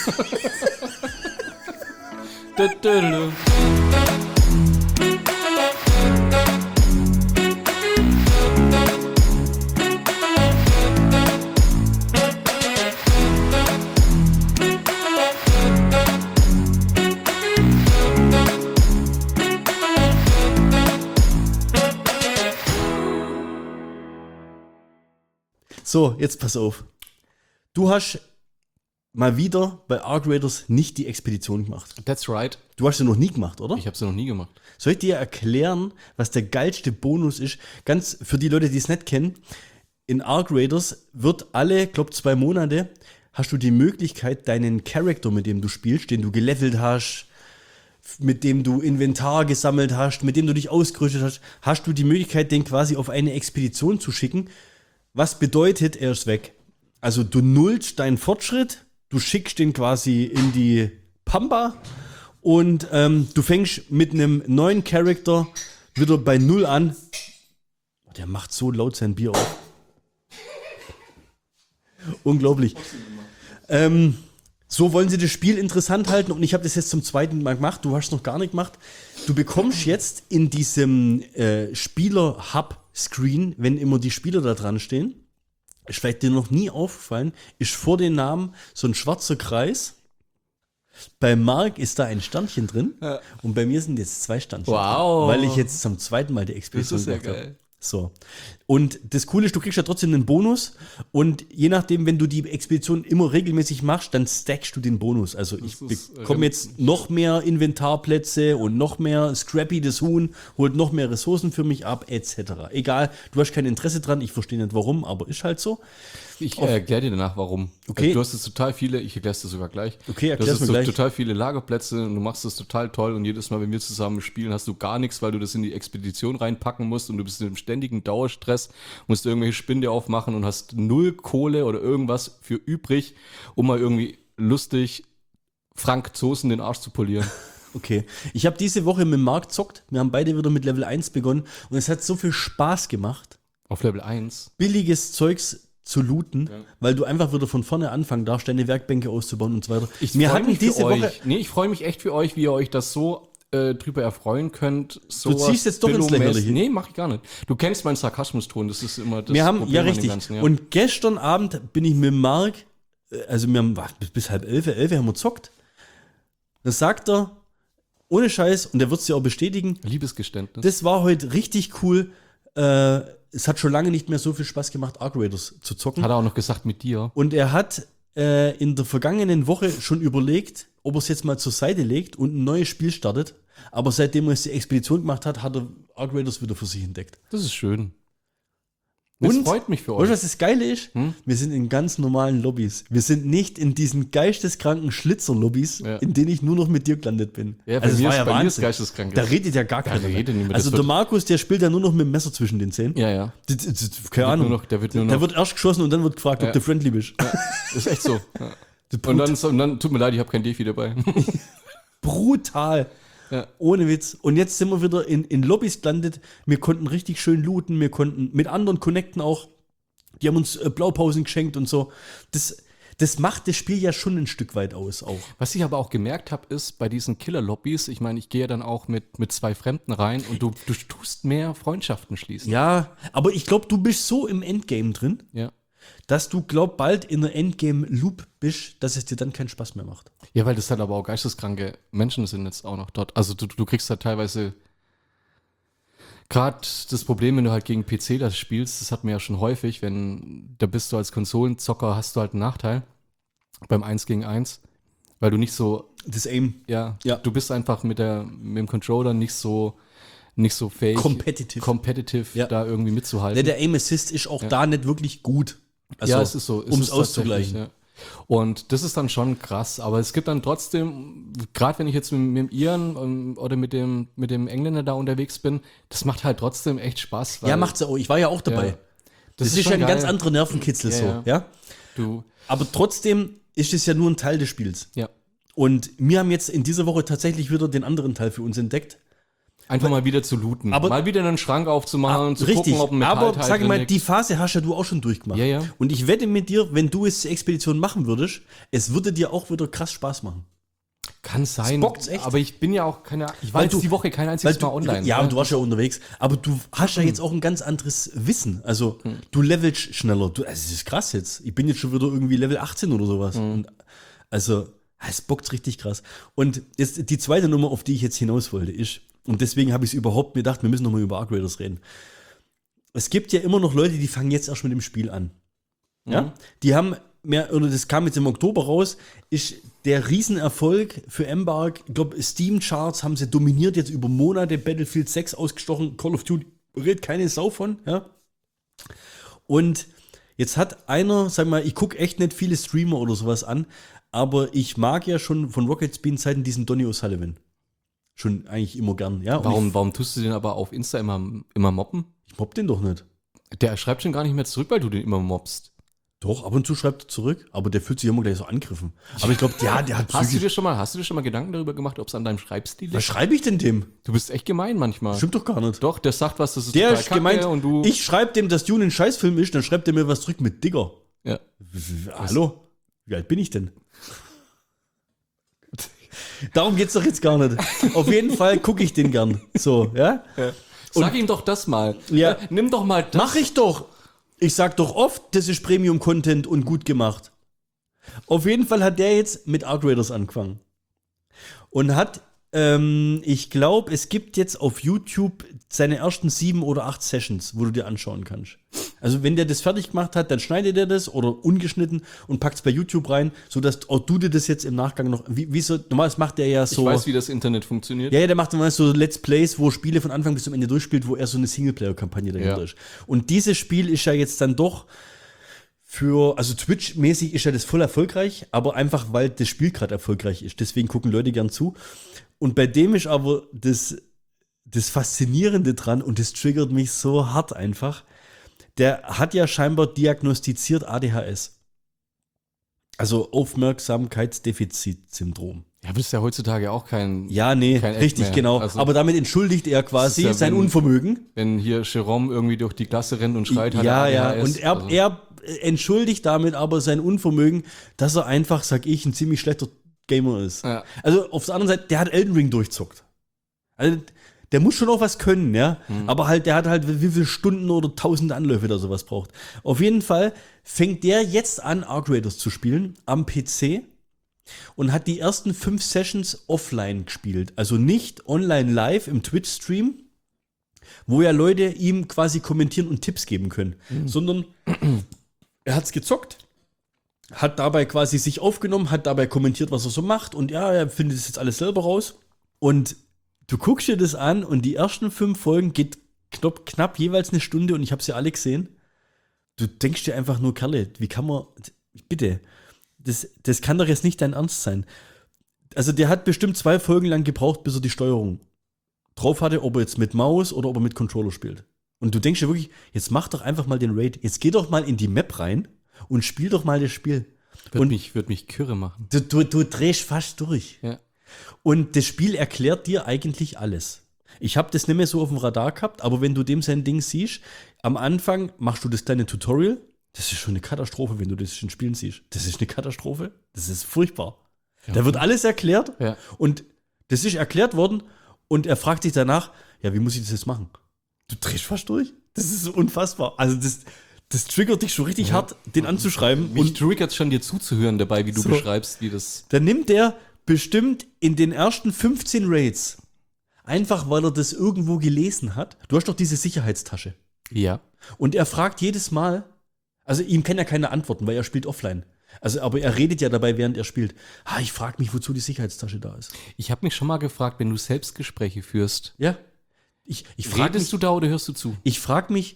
Dö, dö, dö. So, jetzt pass auf. Du hast mal wieder bei Arc Raiders nicht die Expedition gemacht. That's right. Du hast sie noch nie gemacht, oder? Ich habe sie noch nie gemacht. Soll ich dir erklären, was der geilste Bonus ist? Ganz für die Leute, die es nicht kennen, in Arc Raiders wird alle, glaube 2 Monate, hast du die Möglichkeit, deinen Charakter, mit dem du spielst, den du gelevelt hast, mit dem du Inventar gesammelt hast, mit dem du dich ausgerüstet hast, hast du die Möglichkeit, den quasi auf eine Expedition zu schicken. Was bedeutet, er ist weg. Also du nullst deinen Fortschritt, du schickst den quasi in die Pampa und du fängst mit einem neuen Charakter wieder bei 0 an. Der macht so laut sein Bier auf. Unglaublich. So wollen sie das Spiel interessant halten und ich habe das jetzt zum 2. Mal gemacht. Du hast es noch gar nicht gemacht. Du bekommst jetzt in diesem Spieler-Hub-Screen, wenn immer die Spieler da dran stehen, ist vielleicht dir noch nie aufgefallen, ist vor den Namen so ein schwarzer Kreis. Bei Marc ist da ein Sternchen drin und bei mir sind jetzt 2 Sternchen. Wow. Weil ich jetzt zum 2. Mal die Expedition Das ist ja gemacht habe. geil. So. Und das Coole ist, du kriegst ja trotzdem einen Bonus und je nachdem, wenn du die Expedition immer regelmäßig machst, dann stackst du den Bonus. Also ich bekomme jetzt noch mehr Inventarplätze und noch mehr Scrappy, das Huhn, holt noch mehr Ressourcen für mich ab, etc. Egal, du hast kein Interesse dran, ich verstehe nicht warum, aber ist halt so. Ich erkläre dir danach, warum. Okay. Du hast jetzt total viele, ich erkläre es dir sogar gleich. Okay, du erklär's hast mir jetzt gleich. total viele Lagerplätze und du machst das total toll und jedes Mal, wenn wir zusammen spielen, hast du gar nichts, weil du das in die Expedition reinpacken musst und du bist im ständigen Dauerstress, musst irgendwelche Spinde aufmachen und hast 0 Kohle oder irgendwas für übrig, um mal irgendwie lustig Frank Zosen den Arsch zu polieren. Okay. Ich habe diese Woche mit Marc gezockt. Wir haben beide wieder mit Level 1 begonnen und es hat so viel Spaß gemacht, Auf Level 1. billiges Zeugs zu looten, weil du einfach wieder von vorne anfangen darfst, deine Werkbänke auszubauen und so weiter. Ich Wir freue hatten mich diese für Woche. euch. Nee, ich freue mich echt für euch, wie ihr euch das so drüber erfreuen könnt. Du ziehst jetzt doch ins Lächerliche. Nee, mach ich gar nicht. Du kennst meinen Sarkasmus-Ton, das ist immer das Wir haben, Problem ja an dem richtig. Ganzen, ja. Und gestern Abend bin ich mit Marc, also wir haben bis 10:30 haben wir gezockt. Da sagt er, ohne Scheiß, und der wird es ja auch bestätigen, Liebesgeständnis. das war heute richtig cool. Es hat schon lange nicht mehr so viel Spaß gemacht, Arc Raiders zu zocken. Hat er auch noch gesagt mit dir. Und er hat in der vergangenen Woche schon überlegt, ob er es jetzt mal zur Seite legt und ein neues Spiel startet. Aber seitdem er jetzt die Expedition gemacht hat, hat er Arc Raiders wieder für sich entdeckt. Das ist schön. Das Und freut mich für weißt euch. du, was das Geile ist? Wir sind in ganz normalen Lobbys. Wir sind nicht in diesen geisteskranken Schlitzer-Lobbys, Ja. in denen ich nur noch mit dir gelandet bin. Ja, bei Also, es mir war ist- ja bei mir ist Wahnsinn. geisteskrank. Da redet ja gar keiner redet mehr. niemand. Also Das der wird- Markus, der spielt ja nur noch mit dem Messer zwischen den Zähnen. Ja, ja. Keine Ahnung. der wird nur Der noch- wird erst geschossen und dann wird gefragt, ob Ja. du friendly bist. Ist echt so. Ja. Und dann, tut mir leid, ich habe kein Defi dabei. Brutal. Ja. Ohne Witz. Und jetzt sind wir wieder in Lobbys gelandet. Wir konnten richtig schön looten. Wir konnten mit anderen connecten auch. Die haben uns Blaupausen geschenkt und so. Das macht das Spiel ja schon ein Stück weit aus auch. Was ich aber auch gemerkt habe, ist bei diesen Killer-Lobbys, ich meine, ich gehe ja dann auch mit 2 Fremden rein und du tust mehr Freundschaften schließen. Ja, aber ich glaube, du bist so im Endgame drin, Ja. dass du, glaub, bald in der Endgame-Loop bist, dass es dir dann keinen Spaß mehr macht. Ja, weil das halt aber auch geisteskranke Menschen sind jetzt auch noch dort. Also du kriegst halt teilweise gerade das Problem, wenn du halt gegen PC das spielst, das hatten wir ja schon häufig, da bist du als Konsolenzocker, hast du halt einen Nachteil beim 1 gegen 1, weil du nicht so, Das Aim. ja, Ja. du bist einfach mit dem Controller nicht so fähig, competitive Ja. da irgendwie mitzuhalten. Der Aim Assist ist auch da nicht wirklich gut. Also, ja, es ist so. Um es ist auszugleichen. tatsächlich, Ja. Und das ist dann schon krass, aber es gibt dann trotzdem, gerade wenn ich jetzt mit dem Iren oder mit dem Engländer da unterwegs bin, das macht halt trotzdem echt Spaß. Weil, Ja, macht's auch. Ich war ja auch dabei. Ja. Das ist ja schon ein ganz geil. anderer Nervenkitzel Ja, so. ja. Ja? Du, Aber trotzdem ist es ja nur ein Teil des Spiels. ja. Und wir haben jetzt in dieser Woche tatsächlich wieder den anderen Teil für uns entdeckt. Einfach mal wieder zu looten. Aber- mal wieder einen Schrank aufzumachen und zu Richtig, gucken, ob ein aber Metallteil sag drin mal, liegt. die Phase hast ja du auch schon durchgemacht. Ja, ja. Und ich wette mit dir, wenn du jetzt die Expedition machen würdest, es würde dir auch wieder krass Spaß machen. Kann sein, bockt's echt. aber ich bin ja auch ich war Weil jetzt du- die Woche kein Weil einziges du, Mal online. ja, ne? und du warst ja unterwegs, aber du hast ja jetzt auch ein ganz anderes Wissen. Also du levelst schneller. Also es ist krass jetzt. Ich bin jetzt schon wieder irgendwie Level 18 oder sowas. Und also es bockt richtig krass. Und jetzt die zweite Nummer, auf die ich jetzt hinaus wollte, ist, und deswegen habe ich es überhaupt mir gedacht, wir müssen nochmal über Arc Raiders reden. Es gibt ja immer noch Leute, die fangen jetzt erst mit dem Spiel an. Ja? Die haben das kam jetzt im Oktober raus, ist der Riesenerfolg für Embark. Ich glaube, Steam-Charts haben sie dominiert jetzt über Monate. Battlefield 6 ausgestochen, Call of Duty redet keine Sau von. Ja? Und jetzt hat einer, sag mal, ich gucke echt nicht viele Streamer oder sowas an, aber ich mag ja schon von Rocket Beans Zeiten diesen Donny O'Sullivan. Schon eigentlich immer gern. Ja? Warum tust du den aber auf Insta immer mobben? Ich mobb den doch nicht. Der schreibt schon gar nicht mehr zurück, weil du den immer mobbst. Doch, ab und zu schreibt er zurück, aber der fühlt sich immer gleich so angegriffen. Aber ich glaube, der hat Hast du dir schon mal Gedanken darüber gemacht, ob es an deinem Schreibstil liegt? Was schreibe ich denn dem? Du bist echt gemein manchmal. Stimmt doch gar nicht. Doch, der sagt was, das ist Der total ist kacke gemeint, und du... ich schreibe dem, dass Dune ein Scheißfilm ist, dann schreibt er mir was zurück mit Digger. Ja. Hallo? Wie alt bin ich denn? Darum geht's doch jetzt gar nicht. Auf jeden Fall gucke ich den gern. So, ja? Sag ihm doch das mal. Ja. Nimm doch mal das. Mach ich doch. Ich sag doch oft, das ist Premium-Content und gut gemacht. Auf jeden Fall hat der jetzt mit Arc Raiders angefangen. Und hat, ich glaube, es gibt jetzt auf YouTube seine ersten 7 oder 8 Sessions, wo du dir anschauen kannst. Also wenn der das fertig gemacht hat, dann schneidet er das oder ungeschnitten und packt es bei YouTube rein, sodass auch du dir das jetzt im Nachgang noch, wie so, normalerweise macht der ja so. Ich weiß, wie das Internet funktioniert. Ja, der macht immer so Let's Plays, wo Spiele von Anfang bis zum Ende durchspielt, wo er so eine Singleplayer-Kampagne dahinter ist. Und dieses Spiel ist ja jetzt dann doch also Twitch-mäßig ist ja das voll erfolgreich, aber einfach, weil das Spiel gerade erfolgreich ist. Deswegen gucken Leute gern zu. Und bei dem ist aber das Faszinierende dran und das triggert mich so hart einfach. Der hat ja scheinbar diagnostiziert ADHS. Also Aufmerksamkeitsdefizitsyndrom. Ja, aber das ist ja heutzutage auch kein... Ja, nee, kein Act richtig, mehr. genau. Also, aber damit entschuldigt er quasi ja, sein Unvermögen. Wenn hier Jerome irgendwie durch die Klasse rennt und schreit, hat Ja, er ja. ADHS. Und er entschuldigt damit aber sein Unvermögen, dass er einfach, sag ich, ein ziemlich schlechter Gamer ist. Ja. Also auf der anderen Seite, der hat Elden Ring durchzockt. Also der muss schon auch was können, ja. Aber halt, der hat halt wie viele Stunden oder 1000 Anläufe oder sowas braucht. Auf jeden Fall fängt der jetzt an, Arc Raiders zu spielen am PC und hat die ersten 5 Sessions offline gespielt. Also nicht online live im Twitch-Stream, wo ja Leute ihm quasi kommentieren und Tipps geben können, sondern er hat's gezockt, hat dabei quasi sich aufgenommen, hat dabei kommentiert, was er so macht und ja, er findet es jetzt alles selber raus. Und du guckst dir das an und die ersten 5 Folgen geht knapp jeweils eine Stunde und ich habe sie alle gesehen. Du denkst dir einfach nur, Kerle, wie kann man, bitte, das kann doch jetzt nicht dein Ernst sein. Also der hat bestimmt 2 Folgen lang gebraucht, bis er die Steuerung drauf hatte, ob er jetzt mit Maus oder ob er mit Controller spielt. Und du denkst dir wirklich, jetzt mach doch einfach mal den Raid. Jetzt geh doch mal in die Map rein und spiel doch mal das Spiel. Wird mich kirre machen. Du drehst fast durch. Ja. Und das Spiel erklärt dir eigentlich alles. Ich habe das nicht mehr so auf dem Radar gehabt, aber wenn du dem sein Ding siehst, am Anfang machst du das kleine Tutorial. Das ist schon eine Katastrophe, wenn du das in Spielen siehst. Das ist eine Katastrophe. Das ist furchtbar. Ja. Da wird alles erklärt und das ist erklärt worden und er fragt sich danach, ja, wie muss ich das jetzt machen? Du drehst fast durch. Das ist so unfassbar. Also das triggert dich schon richtig hart, den anzuschreiben. Mich triggert schon, dir zuzuhören dabei, wie du beschreibst, wie das... Dann nimmt der bestimmt in den ersten 15 Raids, einfach weil er das irgendwo gelesen hat. Du hast doch diese Sicherheitstasche. Ja. Und er fragt jedes Mal, also ihm kann ja keiner antworten, weil er spielt offline. Also, aber er redet ja dabei, während er spielt. Ich frage mich, wozu die Sicherheitstasche da ist. Ich habe mich schon mal gefragt, wenn du Selbstgespräche führst. Ja. Ich frage Redest du da oder hörst du zu? Ich frage mich,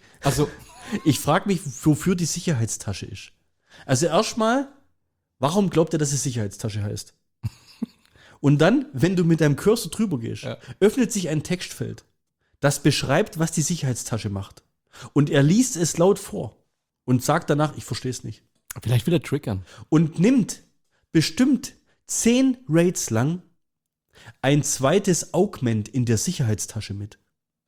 wofür die Sicherheitstasche ist. Also erstmal, warum glaubt er, dass es Sicherheitstasche heißt? Und dann, wenn du mit deinem Cursor drüber gehst, öffnet sich ein Textfeld, das beschreibt, was die Sicherheitstasche macht. Und er liest es laut vor und sagt danach, ich verstehe es nicht. Vielleicht will er triggern. Und nimmt bestimmt 10 Raids lang ein zweites Augment in der Sicherheitstasche mit.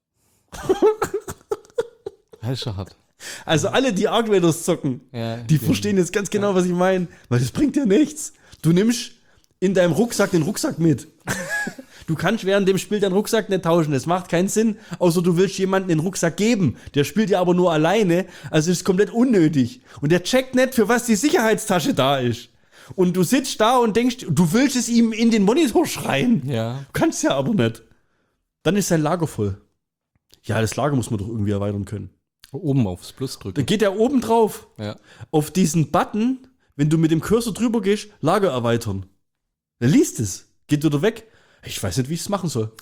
Das ist schon hart. Also alle, die Arc Raiders zocken, die verstehen jetzt ganz genau, was ich meine. Weil das bringt dir nichts. Du nimmst in deinem Rucksack den Rucksack mit. Du kannst während dem Spiel deinen Rucksack nicht tauschen. Das macht keinen Sinn, außer du willst jemandem den Rucksack geben. Der spielt ja aber nur alleine. Also ist komplett unnötig. Und der checkt nicht, für was die Sicherheitstasche da ist. Und du sitzt da und denkst, du willst es ihm in den Monitor schreien. Ja. Du kannst ja aber nicht. Dann ist sein Lager voll. Ja, das Lager muss man doch irgendwie erweitern können. Oben aufs Plus drücken. Dann geht er oben drauf. Ja. Auf diesen Button, wenn du mit dem Cursor drüber gehst, Lager erweitern. Er liest es, geht wieder weg. Ich weiß nicht, wie ich es machen soll.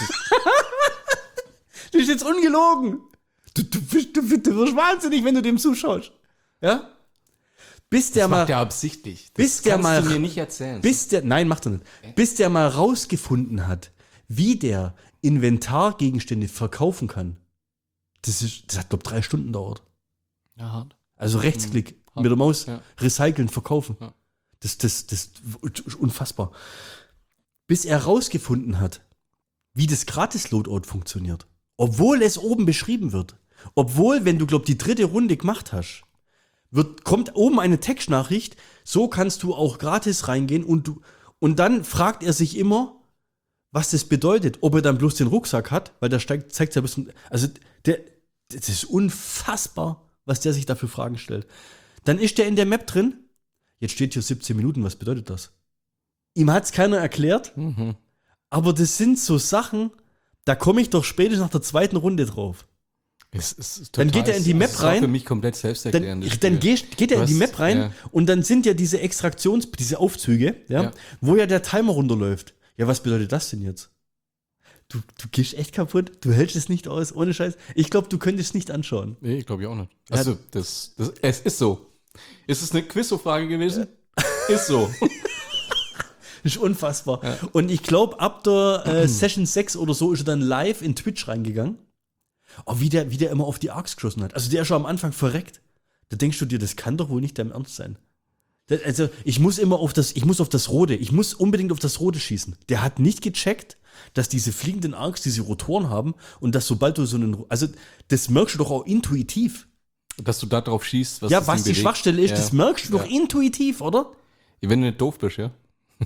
Du bist jetzt ungelogen. Du wirst wahnsinnig, wenn du dem zuschaust. Ja? Bis der Das mal, macht er absichtlich. Das bis der kannst mal, du mir nicht erzählen. nein, macht er nicht. Bis der mal rausgefunden hat, wie der Inventargegenstände verkaufen kann. Das hat, glaube ich, 3 Stunden gedauert. Ja, hart. Also Rechtsklick mit der Maus, Ja. recyceln, verkaufen. Ja. Das ist unfassbar. Bis er rausgefunden hat, wie das Gratis-Loadout funktioniert. Obwohl es oben beschrieben wird. Obwohl, wenn du, glaub, die 3. Runde gemacht hast, kommt oben eine Textnachricht, so kannst du auch gratis reingehen und dann fragt er sich immer, was das bedeutet, ob er dann bloß den Rucksack hat, weil da zeigt ja bisschen, also das ist unfassbar, was der sich da für Fragen stellt. Dann ist der in der Map drin, jetzt steht hier 17 Minuten, was bedeutet das? Ihm hat's keiner erklärt, aber das sind so Sachen, da komme ich doch spätestens nach der 2. Runde drauf. Es ist Dann total- geht er in die Map es ist auch rein. für mich komplett selbsterklärend. Dann geht er in die Map rein Ja. und dann sind ja diese diese Aufzüge, Ja. wo ja der Timer runterläuft. Ja, was bedeutet das denn jetzt? Du gehst echt kaputt, du hältst es nicht aus, ohne Scheiß. Ich glaube, du könntest es nicht anschauen. Nee, glaube ich auch nicht. Also, es ist so. Ist es eine Quizzo-Frage gewesen? Ist so. Das ist unfassbar. Ja. Und ich glaube, ab der Session 6 oder so ist er dann live in Twitch reingegangen. Oh, wie der immer auf die Arcs geschossen hat. Also der ist schon am Anfang verreckt. Da denkst du dir, das kann doch wohl nicht dein Ernst sein. Also ich muss unbedingt auf das Rote schießen. Der hat nicht gecheckt, dass diese fliegenden Arcs diese Rotoren haben und dass sobald du also das merkst du doch auch intuitiv. Dass du da drauf schießt, was die bewegt. Schwachstelle ist, das merkst du doch intuitiv, oder? Wenn du nicht doof bist, ja.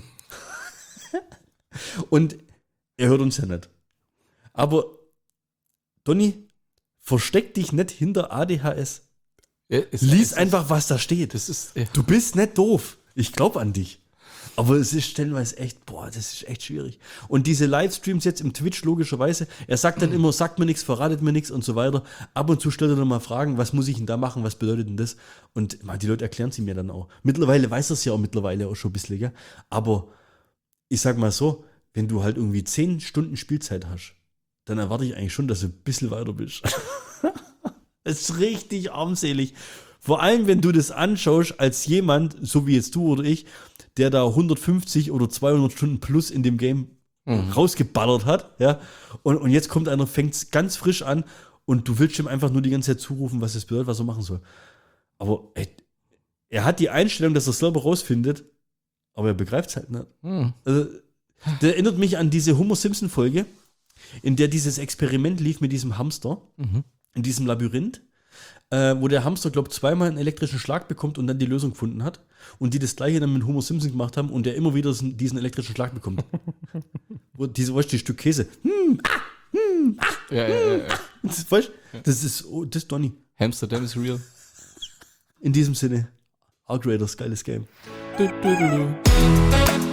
Und er hört uns ja nicht. Aber Donny, versteck dich nicht hinter ADHS. Lies einfach, was da steht. Du bist nicht doof. Ich glaube an dich. Aber es ist stellenweise echt, das ist echt schwierig. Und diese Livestreams jetzt im Twitch, logischerweise, er sagt dann immer, sagt mir nichts, verratet mir nichts und so weiter. Ab und zu stellt er dann mal Fragen, was muss ich denn da machen, was bedeutet denn das? Und die Leute erklären sie mir dann auch. Mittlerweile weiß er es ja auch schon ein bisschen, gell? Aber ich sag mal so, wenn du halt irgendwie 10 Stunden Spielzeit hast, dann erwarte ich eigentlich schon, dass du ein bisschen weiter bist. Das ist richtig armselig. Vor allem, wenn du das anschaust als jemand, so wie jetzt du oder ich, der da 150 oder 200 Stunden plus in dem Game rausgeballert hat, ja, und jetzt kommt einer, fängt ganz frisch an und du willst ihm einfach nur die ganze Zeit zurufen, was das bedeutet, was er machen soll. Aber er hat die Einstellung, dass er es selber rausfindet, aber er begreift es halt nicht. Also, der erinnert mich an diese Homer Simpson-Folge, in der dieses Experiment lief mit diesem Hamster, in diesem Labyrinth, wo der Hamster, glaube ich, 2-mal einen elektrischen Schlag bekommt und dann die Lösung gefunden hat. Und die das gleiche dann mit Homer Simpson gemacht haben und der immer wieder diesen elektrischen Schlag bekommt. Wo die Stück Käse. Ja. Weißt du, das ist Donny. Hamsterdam is real. In diesem Sinne, Arc Raiders, geiles Game. Du.